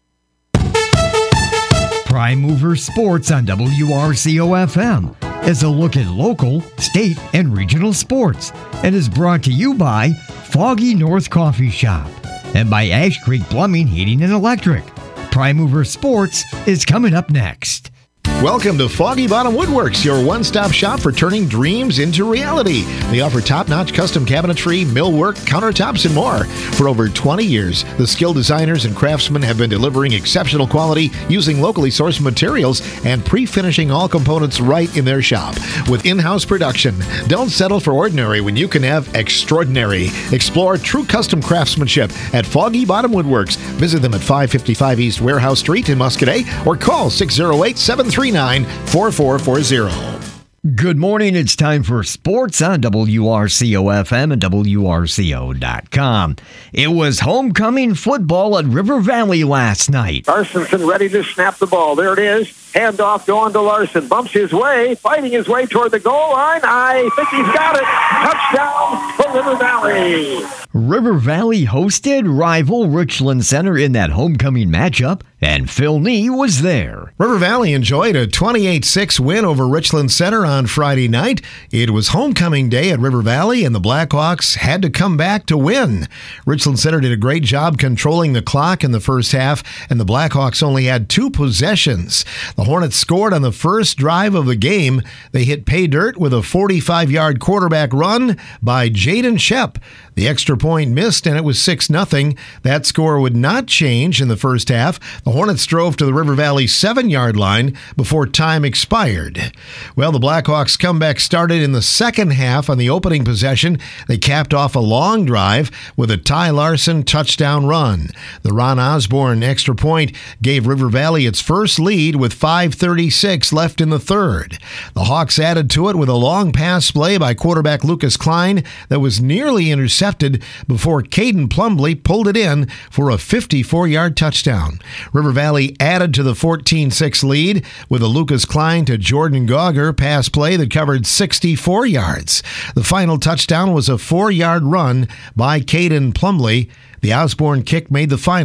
Prime Mover Sports on W R C O F M is a look at local, state, and regional sports and is brought to you by Foggy North Coffee Shop and by Ash Creek Plumbing, Heating, and Electric. Prime Mover Sports is coming up next. Welcome to Foggy Bottom Woodworks, your one-stop shop for turning dreams into reality. They offer top-notch custom cabinetry, millwork, countertops, and more. For over twenty years, the skilled designers and craftsmen have been delivering exceptional quality using locally sourced materials and pre-finishing all components right in their shop. With in-house production, don't settle for ordinary when you can have extraordinary. Explore true custom craftsmanship at Foggy Bottom Woodworks. Visit them at five fifty-five East Warehouse Street in Muscoda or call six oh eight, seven three nine, four four four zero. Good morning. It's time for sports on W R C O F M and W R C O dot com. It was homecoming football at River Valley last night. Larsonson ready to snap the ball. There it is. Handoff going to Larson. Bumps his way, fighting his way toward the goal line. I think he's got it. Touchdown for River Valley. River Valley hosted rival Richland Center in that homecoming matchup, and Phil Nee was there. River Valley enjoyed a twenty-eight six win over Richland Center on Friday night. It was homecoming day at River Valley, and the Blackhawks had to come back to win. Richland Center did a great job controlling the clock in the first half, and the Blackhawks only had two possessions. The Hornets scored on the first drive of the game. They hit pay dirt with a forty-five-yard quarterback run by Jaden Shep. The extra point missed, and it was six nothing. That score would not change in the first half. The Hornets drove to the River Valley seven-yard line before time expired. Well, the Blackhawks' comeback started in the second half on the opening possession. They capped off a long drive with a Ty Larson touchdown run. The Ron Osborne extra point gave River Valley its first lead with five thirty-six left in the third. The Hawks added to it with a long pass play by quarterback Lucas Klein that was nearly intercepted before Caden Plumbley pulled it in for a fifty-four-yard touchdown. River Valley added to the fourteen six lead with a Lucas Klein to Jordan Gauger pass play that covered sixty-four yards. The final touchdown was a four-yard run by Caden Plumbley. The Osborne kick made the final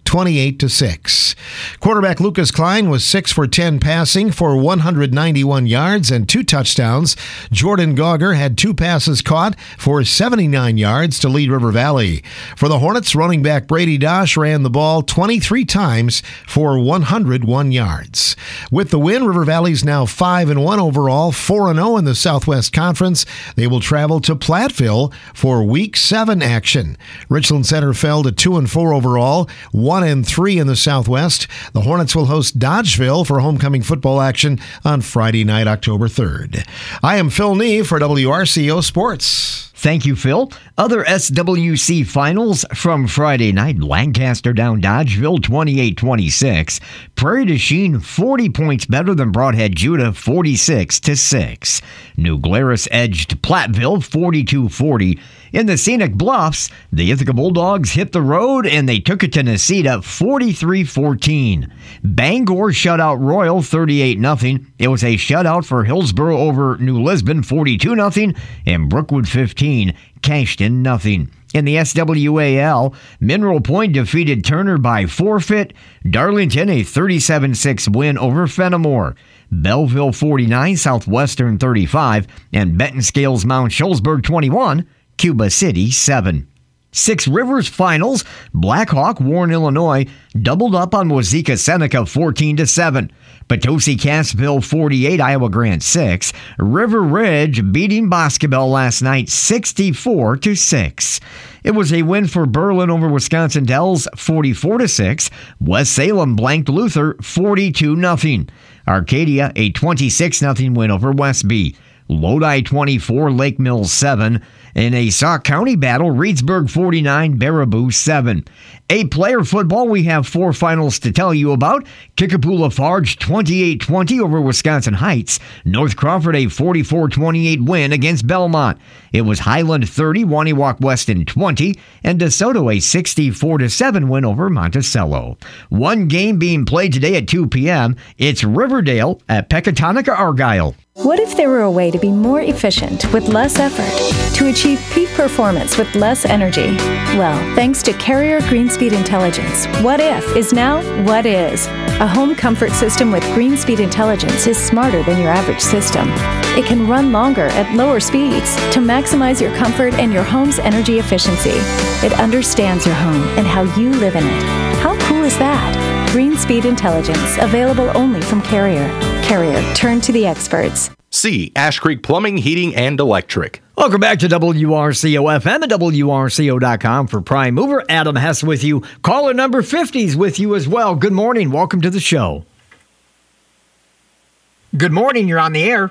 twenty-eight to six. Quarterback Lucas Klein was six for ten passing for one hundred ninety-one yards and two touchdowns. Jordan Gauger had two passes caught for seventy-nine yards to lead River Valley. For the Hornets, running back Brady Dosh ran the ball twenty-three times for one hundred one yards. With the win, River Valley's now five and one overall, four and oh in the Southwest Conference. They will travel to Platteville for Week seven action. Richland Center fell to two and four overall, one and three in the Southwest. The Hornets will host Dodgeville for homecoming football action on Friday night, October third. I am Phil Neve for W R C O Sports. Thank you, Phil. Other S W C finals from Friday night. Lancaster down Dodgeville twenty-eight twenty-six. Prairie du Chien forty points better than Broadhead Judah forty-six to six. New Glarus edged Platteville forty-two forty. In the Scenic Bluffs, the Ithaca Bulldogs hit the road and they took it to Necedah forty-three fourteen. Bangor shut out Royal thirty-eight nothing. It was a shutout for Hillsborough over New Lisbon forty-two nothing, and Brookwood fifteen cashed in nothing. In the S W A L, Mineral Point defeated Turner by forfeit. Darlington a thirty-seven six win over Fenimore. Belleville forty-nine, Southwestern thirty-five, and Benton Scales Mount Shullsburg twenty-one, Cuba City seven. Six Rivers Finals, Blackhawk, Warren, Illinois, doubled up on Wazeeka Seneca fourteen to seven. Potosi Cassville forty-eight, Iowa Grant six. River Ridge beating Boscobel last night sixty-four to six. It was a win for Berlin over Wisconsin Dells forty-four to six. West Salem blanked Luther forty-two nothing. Arcadia a twenty-six nothing win over Westby. Lodi twenty-four, Lake Mills seven. In a Sauk County battle, Reedsburg forty-nine, Baraboo seven. Eight-player football, we have four finals to tell you about. Kickapoo Lafarge twenty-eight twenty over Wisconsin Heights. North Crawford a forty-four twenty-eight win against Belmont. It was Highland thirty, Waniwak Weston twenty, and DeSoto a sixty-four to seven win over Monticello. One game being played today at two p.m. It's Riverdale at Pecatonica Argyle. What if there were a way to be more efficient with less effort, to achieve peak performance with less energy? Well, thanks to Carrier Greenspeed Intelligence, What If is now What Is. A home comfort system with Greenspeed Intelligence is smarter than your average system. It can run longer at lower speeds to maximize your comfort and your home's energy efficiency. It understands your home and how you live in it. How cool is that? Greenspeed Intelligence, available only from Carrier. Carrier, turn to the experts. C. Ash Creek Plumbing, Heating, and Electric. Welcome back to W R C O F M and W R C O dot com for Prime Mover. Adam Hess with you. Caller number fifty is with you as well. Good morning. Welcome to the show. Good morning. You're on the air.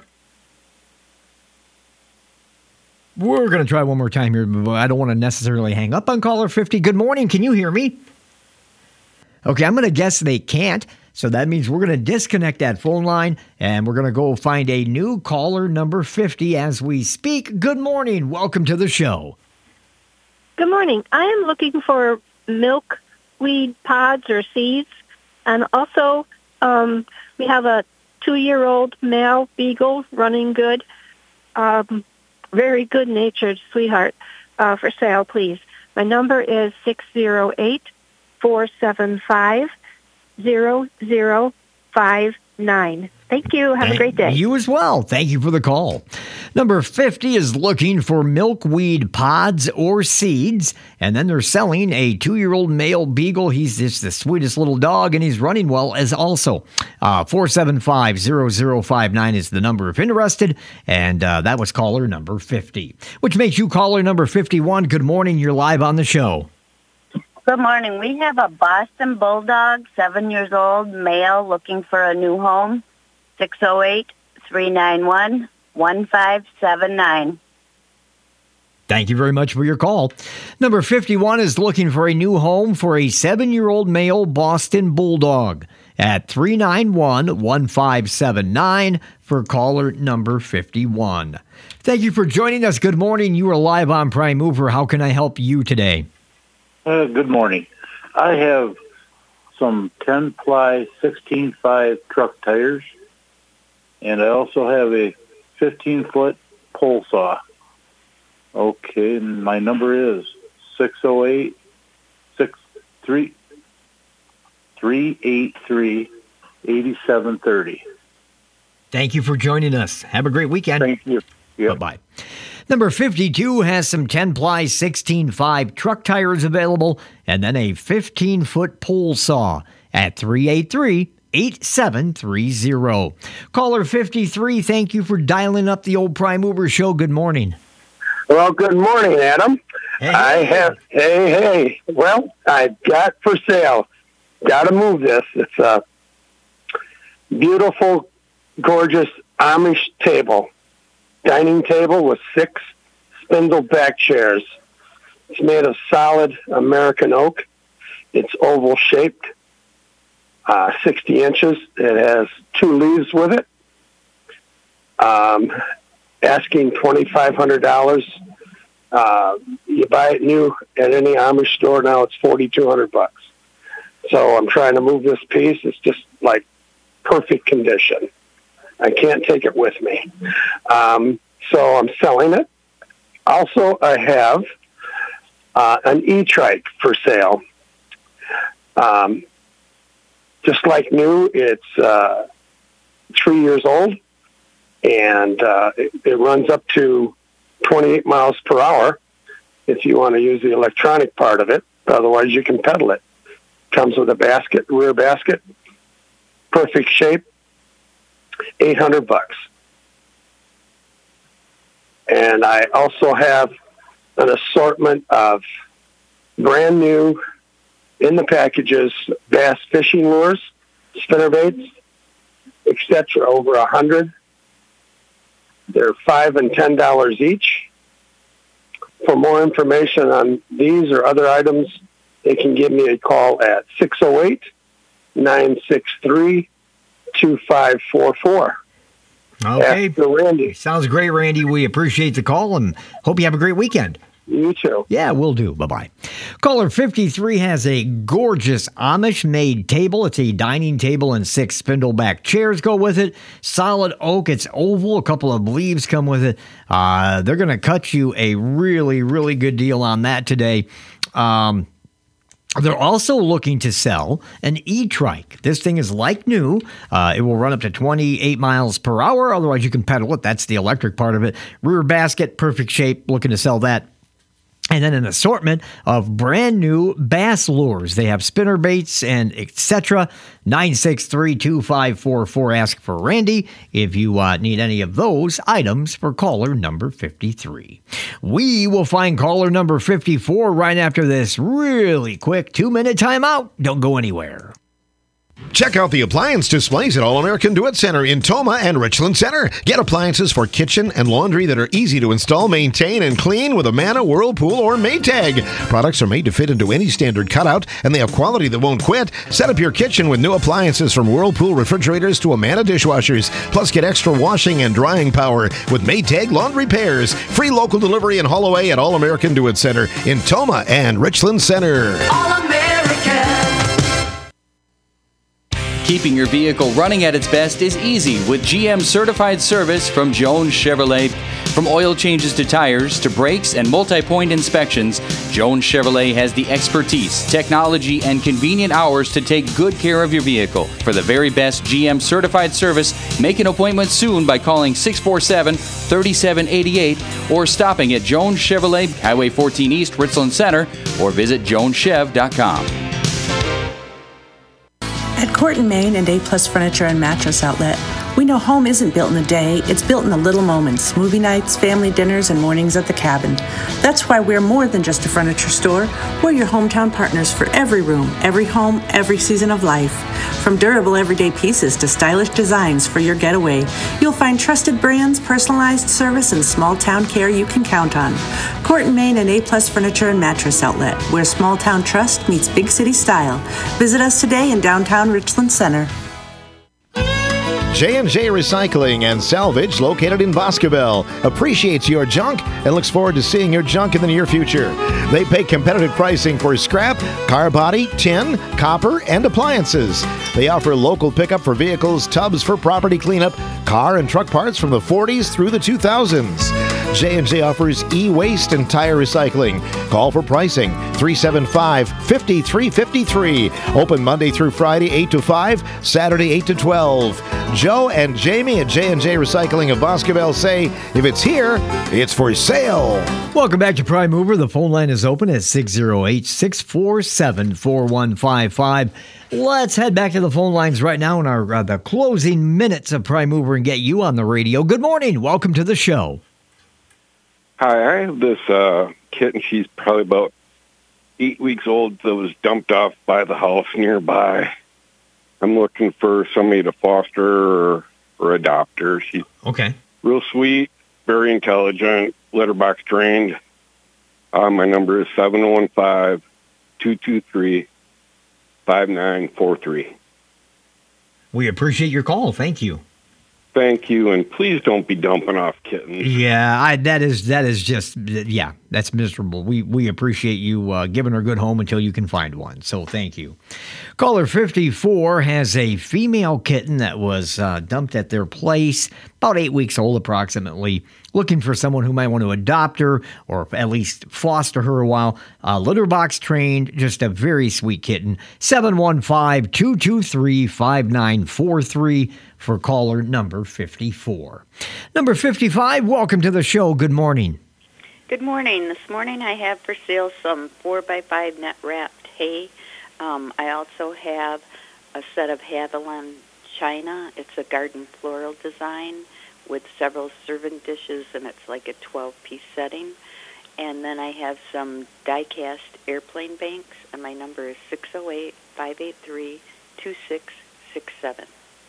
We're going to try one more time here. I don't want to necessarily hang up on caller fifty. Good morning. Can you hear me? Okay, I'm going to guess they can't. So that means we're going to disconnect that phone line, and we're going to go find a new caller, number fifty, as we speak. Good morning. Welcome to the show. Good morning. I am looking for milkweed pods or seeds, and also um, we have a two-year-old male beagle running good, um, very good-natured sweetheart uh, for sale, please. My number is six zero eight, four seven five, zero zero five nine. Thank you. Have Thank a great day. You as well. Thank you for the call. Number fifty is looking for milkweed pods or seeds, and then they're selling a two-year-old male beagle. He's just the sweetest little dog, and he's running well as also. Uh, four seven five, zero zero five nine is the number if interested, and uh, that was caller number fifty, which makes you caller number fifty-one. Good morning. You're live on the show. Good morning. We have a Boston Bulldog, seven years old, male, looking for a new home. six oh eight, three nine one, one five seven nine. Thank you very much for your call. Number fifty-one is looking for a new home for a seven-year-old male Boston Bulldog at three nine one, one five seven nine for caller number fifty-one. Thank you for joining us. Good morning. You are live on Prime Mover. How can I help you today? Uh, good morning. I have some ten-ply sixteen five truck tires, and I also have a fifteen-foot pole saw. Okay, and my number is six oh eight, six three three eight three, eight seven three zero. Thank you for joining us. Have a great weekend. Thank you. Yep. Bye-bye. Number fifty-two has some ten-ply sixteen five truck tires available and then a fifteen-foot pole saw at three eight three, eight seven three zero. Caller fifty-three, thank you for dialing up the old Prime Mover Show. Good morning. Well, good morning, Adam. Hey. I have, hey, hey. Well, I've got for sale. Got to move this. It's a beautiful, gorgeous Amish table. Dining table with six spindle back chairs. It's made of solid American oak. It's oval shaped, uh, sixty inches. It has two leaves with it. Um, asking twenty-five hundred dollars. Uh, you buy it new at any Amish store now, it's forty-two hundred bucks. So I'm trying to move this piece. It's just like perfect condition. I can't take it with me. Um, so I'm selling it. Also, I have uh, an e-trike for sale. Um, just like new, it's uh, three years old, and uh, it, it runs up to twenty-eight miles per hour if you want to use the electronic part of it. Otherwise, you can pedal it. Comes with a basket, rear basket, perfect shape, eight hundred bucks. And I also have an assortment of brand new in the packages bass fishing lures, spinnerbaits, et cetera. Over a hundred. They're five and ten dollars each. For more information on these or other items, they can give me a call at six oh eight, nine six three, two five four four. Okay. Ask Randy. Sounds great, Randy. We appreciate the call and hope you have a great weekend. You too. Yeah, we'll do. Bye-bye. Caller fifty-three has a gorgeous Amish-made table. It's a dining table and six spindleback chairs go with it. Solid oak. It's oval. A couple of leaves come with it. Uh, they're going to cut you a really, really good deal on that today. Um, they're also looking to sell an e-trike. This thing is like new. Uh, it will run up to twenty-eight miles per hour. Otherwise, you can pedal it. That's the electric part of it. Rear basket, perfect shape. Looking to sell that. And then an assortment of brand new bass lures. They have spinner baits and et cetera. nine six three, two five four four. Ask for Randy if you uh, need any of those items for caller number fifty-three. We will find caller number fifty-four right after this really quick two-minute timeout. Don't go anywhere. Check out the appliance displays at All American Do It Center in Toma and Richland Center. Get appliances for kitchen and laundry that are easy to install, maintain, and clean with Amana, Whirlpool, or Maytag. Products are made to fit into any standard cutout, and they have quality that won't quit. Set up your kitchen with new appliances from Whirlpool refrigerators to Amana dishwashers. Plus, get extra washing and drying power with Maytag laundry pairs. Free local delivery in Holloway at All American Do It Center in Toma and Richland Center. All American. Keeping your vehicle running at its best is easy with G M certified service from Jones Chevrolet. From oil changes to tires to brakes and multi-point inspections, Jones Chevrolet has the expertise, technology, and convenient hours to take good care of your vehicle. For the very best G M certified service, make an appointment soon by calling six four seven, three seven eight eight or stopping at Jones Chevrolet, Highway fourteen East, Richland Center, or visit jones chev dot com. At Court and Main and A-Plus Furniture and Mattress Outlet, we know home isn't built in a day, it's built in the little moments, movie nights, family dinners, and mornings at the cabin. That's why we're more than just a furniture store. We're your hometown partners for every room, every home, every season of life. From durable everyday pieces to stylish designs for your getaway, you'll find trusted brands, personalized service, and small town care you can count on. Court and Main and A-Plus Furniture and Mattress Outlet, where small town trust meets big city style. Visit us today in downtown Richland Center. J and J Recycling and Salvage, located in Boscobel, appreciates your junk and looks forward to seeing your junk in the near future. They pay competitive pricing for scrap, car body, tin, copper, and appliances. They offer local pickup for vehicles, tubs for property cleanup, car and truck parts from the forties through the two thousands. J and J offers e-waste and tire recycling. Call for pricing, three seven five, five three five three. Open Monday through Friday, eight to five, Saturday, eight to twelve. Joe and Jamie at J and J Recycling of Boscobel say, if it's here, it's for sale. Welcome back to Prime Mover. The phone line is open at six oh eight, six four seven, four one five five. Let's head back to the phone lines right now in our uh, the closing minutes of Prime Mover and get you on the radio. Good morning. Welcome to the show. Hi, I have this uh, kitten. She's probably about eight weeks old that was dumped off by the house nearby. I'm looking for somebody to foster or, or adopt her. She's okay. Real sweet, very intelligent, litter box trained. Uh, my number is seven one five, two two three, five nine four three. We appreciate your call. Thank you. Thank you, and please don't be dumping off kittens. Yeah, I, that is that is just yeah, that's miserable. We we appreciate you uh, giving her a good home until you can find one. So thank you. Caller fifty-four has a female kitten that was uh, dumped at their place, about eight weeks old approximately. Looking for someone who might want to adopt her or at least foster her a while. Uh, litter box trained, just a very sweet kitten. seven one five, two two three, five nine four three for caller number fifty-four. Number fifty-five, welcome to the show. Good morning. Good morning. This morning I have for sale some four by five net wrapped hay. Um, I also have a set of Havilland china. It's a garden floral design with several serving dishes, and it's like a twelve-piece setting. And then I have some die-cast airplane banks, and my number is six oh eight, five eight three, two six six seven.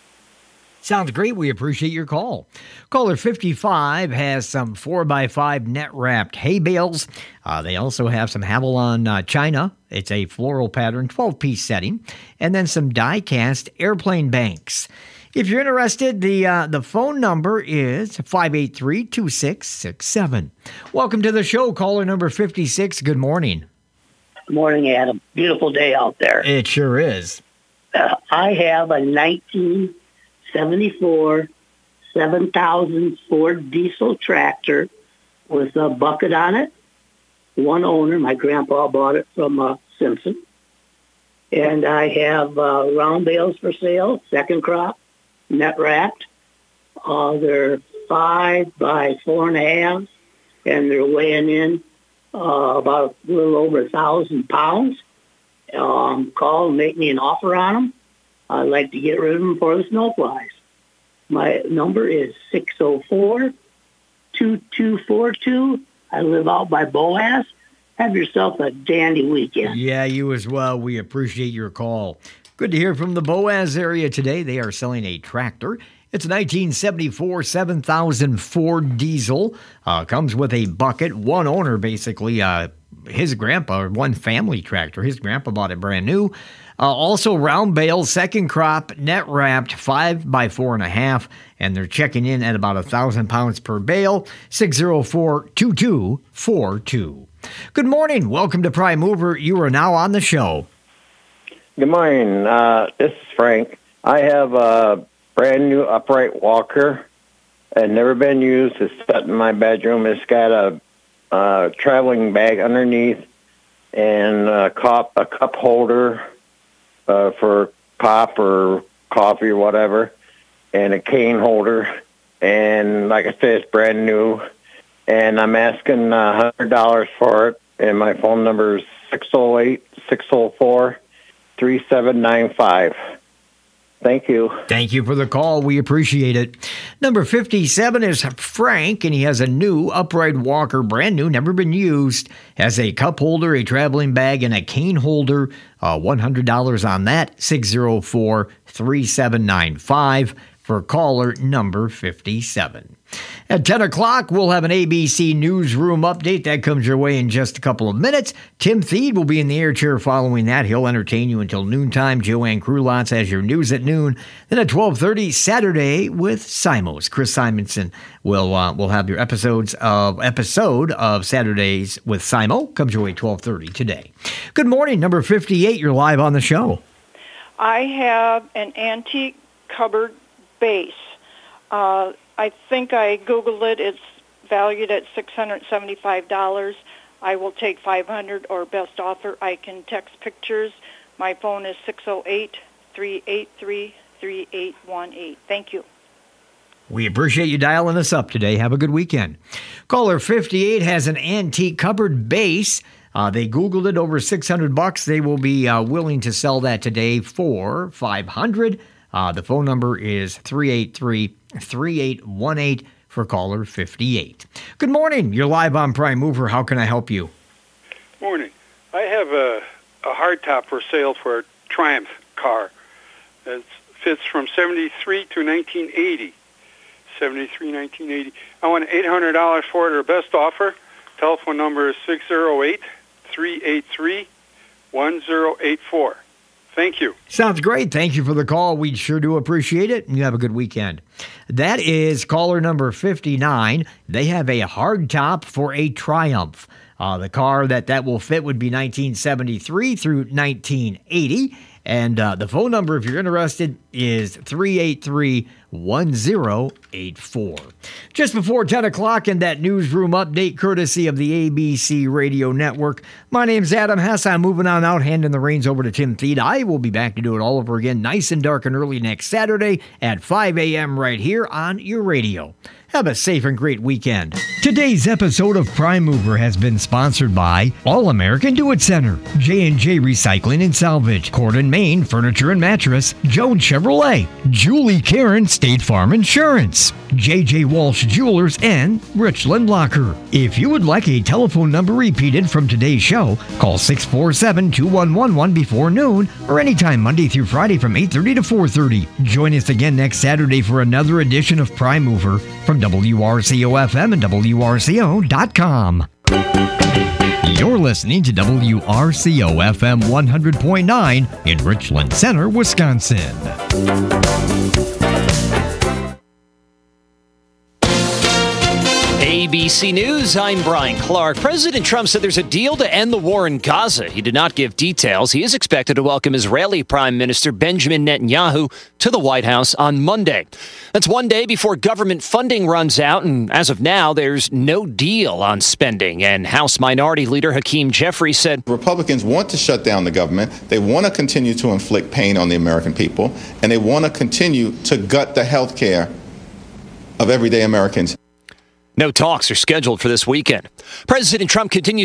Sounds great. We appreciate your call. Caller fifty-five has some four by five net-wrapped hay bales. Uh, they also have some Havilland uh, china. It's a floral pattern, twelve-piece setting. And then some die-cast airplane banks. If you're interested, the uh, the phone number is five eight three, two six six seven. Welcome to the show, caller number fifty-six. Good morning. Good morning, Adam. Beautiful day out there. It sure is. Uh, I have a nineteen seventy-four seven thousand Ford diesel tractor with a bucket on it. One owner. My grandpa bought it from uh, Simpson. And I have uh, round bales for sale, second crop, net wrapped. Uh, they're five by four and a half, and they're weighing in uh, about a little over a thousand pounds. Um, call and make me an offer on them. I'd like to get rid of them before the snow flies. My number is six oh four, two two four two. I live out by Boaz. Have yourself a dandy weekend. Yeah, you as well. We appreciate your call. Good to hear from the Boaz area today. They are selling a tractor. It's a nineteen seventy-four seven thousand Ford diesel. Uh, comes with a bucket, one owner basically. Uh, his grandpa, or one family tractor. His grandpa bought it brand new. Uh, also round bales, second crop, net wrapped, five by four and a half, and they're checking in at about a thousand pounds per bale. six oh four, two two four two. Good morning. Welcome to Prime Mover. You are now on the show. Good morning. Uh, this is Frank. I have a brand new upright walker. It never been used. It's set in my bedroom. It's got a uh, traveling bag underneath and a cup, a cup holder uh, for pop or coffee or whatever, and a cane holder. And like I said, it's brand new. And I'm asking uh, one hundred dollars for it. And my phone number is six oh eight, six oh four, three seven nine five. Thank you. Thank you for the call. We appreciate it. Number fifty-seven is Frank, and he has a new upright walker, brand new, never been used. Has a cup holder, a traveling bag, and a cane holder. Uh, one hundred dollars on that. six oh four, three seven nine five for caller number fifty-seven. At ten o'clock, we'll have an A B C Newsroom update. That comes your way in just a couple of minutes. Tim Thied will be in the air chair following that. He'll entertain you until noontime. Joanne Krulotz has your news at noon. Then at twelve thirty, Saturday with Simos. Chris Simonson will uh, will have your episodes of episode of Saturdays with Simo. Comes your way twelve thirty today. Good morning, number fifty-eight. You're live on the show. I have an antique cupboard base. Uh, I think I Googled it. It's valued at six hundred seventy-five dollars. I will take five hundred dollars or best offer. I can text pictures. My phone is six oh eight, three eight three, three eight one eight. Thank you. We appreciate you dialing us up today. Have a good weekend. Caller fifty-eight has an antique cupboard base. Uh, they Googled it, over six hundred bucks. They will be uh, willing to sell that today for five hundred dollars. Uh, the phone number is three eight three, three eight one eight for caller fifty-eight. Good morning. You're live on Prime Mover. How can I help you? Morning. I have a, a hardtop for sale for a Triumph car. It fits from seventy-three to nineteen eighty. seventy-three, nineteen eighty. I want eight hundred dollars for it, or best offer. Telephone number is six oh eight, three eight three, one oh eight four. Thank you. Sounds great. Thank you for the call. We sure do appreciate it. And you have a good weekend. That is caller number fifty-nine. They have a hard top for a Triumph. Uh, the car that that will fit would be nineteen seventy-three through nineteen eighty. And uh, the phone number, if you're interested, is three eight three, one oh eight four. Just before ten o'clock in that newsroom update, courtesy of the A B C Radio Network. My name's Adam Hess. I'm moving on out, handing the reins over to Tim Thede. I will be back to do it all over again, nice and dark and early next Saturday at five a.m. right here on your radio. Have a safe and great weekend. Today's episode of Prime Mover has been sponsored by All American Do-It Center, J and J Recycling and Salvage, Corden, Maine Furniture and Mattress, Jones Chevrolet, Julie Karen State Farm Insurance, J J Walsh Jewelers, and Richland Locker. If you would like a telephone number repeated from today's show, call six four seven, two one one one before noon or anytime Monday through Friday from eight thirty to four thirty. Join us again next Saturday for another edition of Prime Mover from W R C O F M and W R C O dot com. You're listening to W R C O F M one hundred point nine in Richland Center, Wisconsin. A B C News, I'm Brian Clark. President Trump said there's a deal to end the war in Gaza. He did not give details. He is expected to welcome Israeli Prime Minister Benjamin Netanyahu to the White House on Monday. That's one day before government funding runs out, and as of now, there's no deal on spending. And House Minority Leader Hakeem Jeffries said Republicans want to shut down the government. They want to continue to inflict pain on the American people, and they want to continue to gut the health care of everyday Americans. No talks are scheduled for this weekend. President Trump continues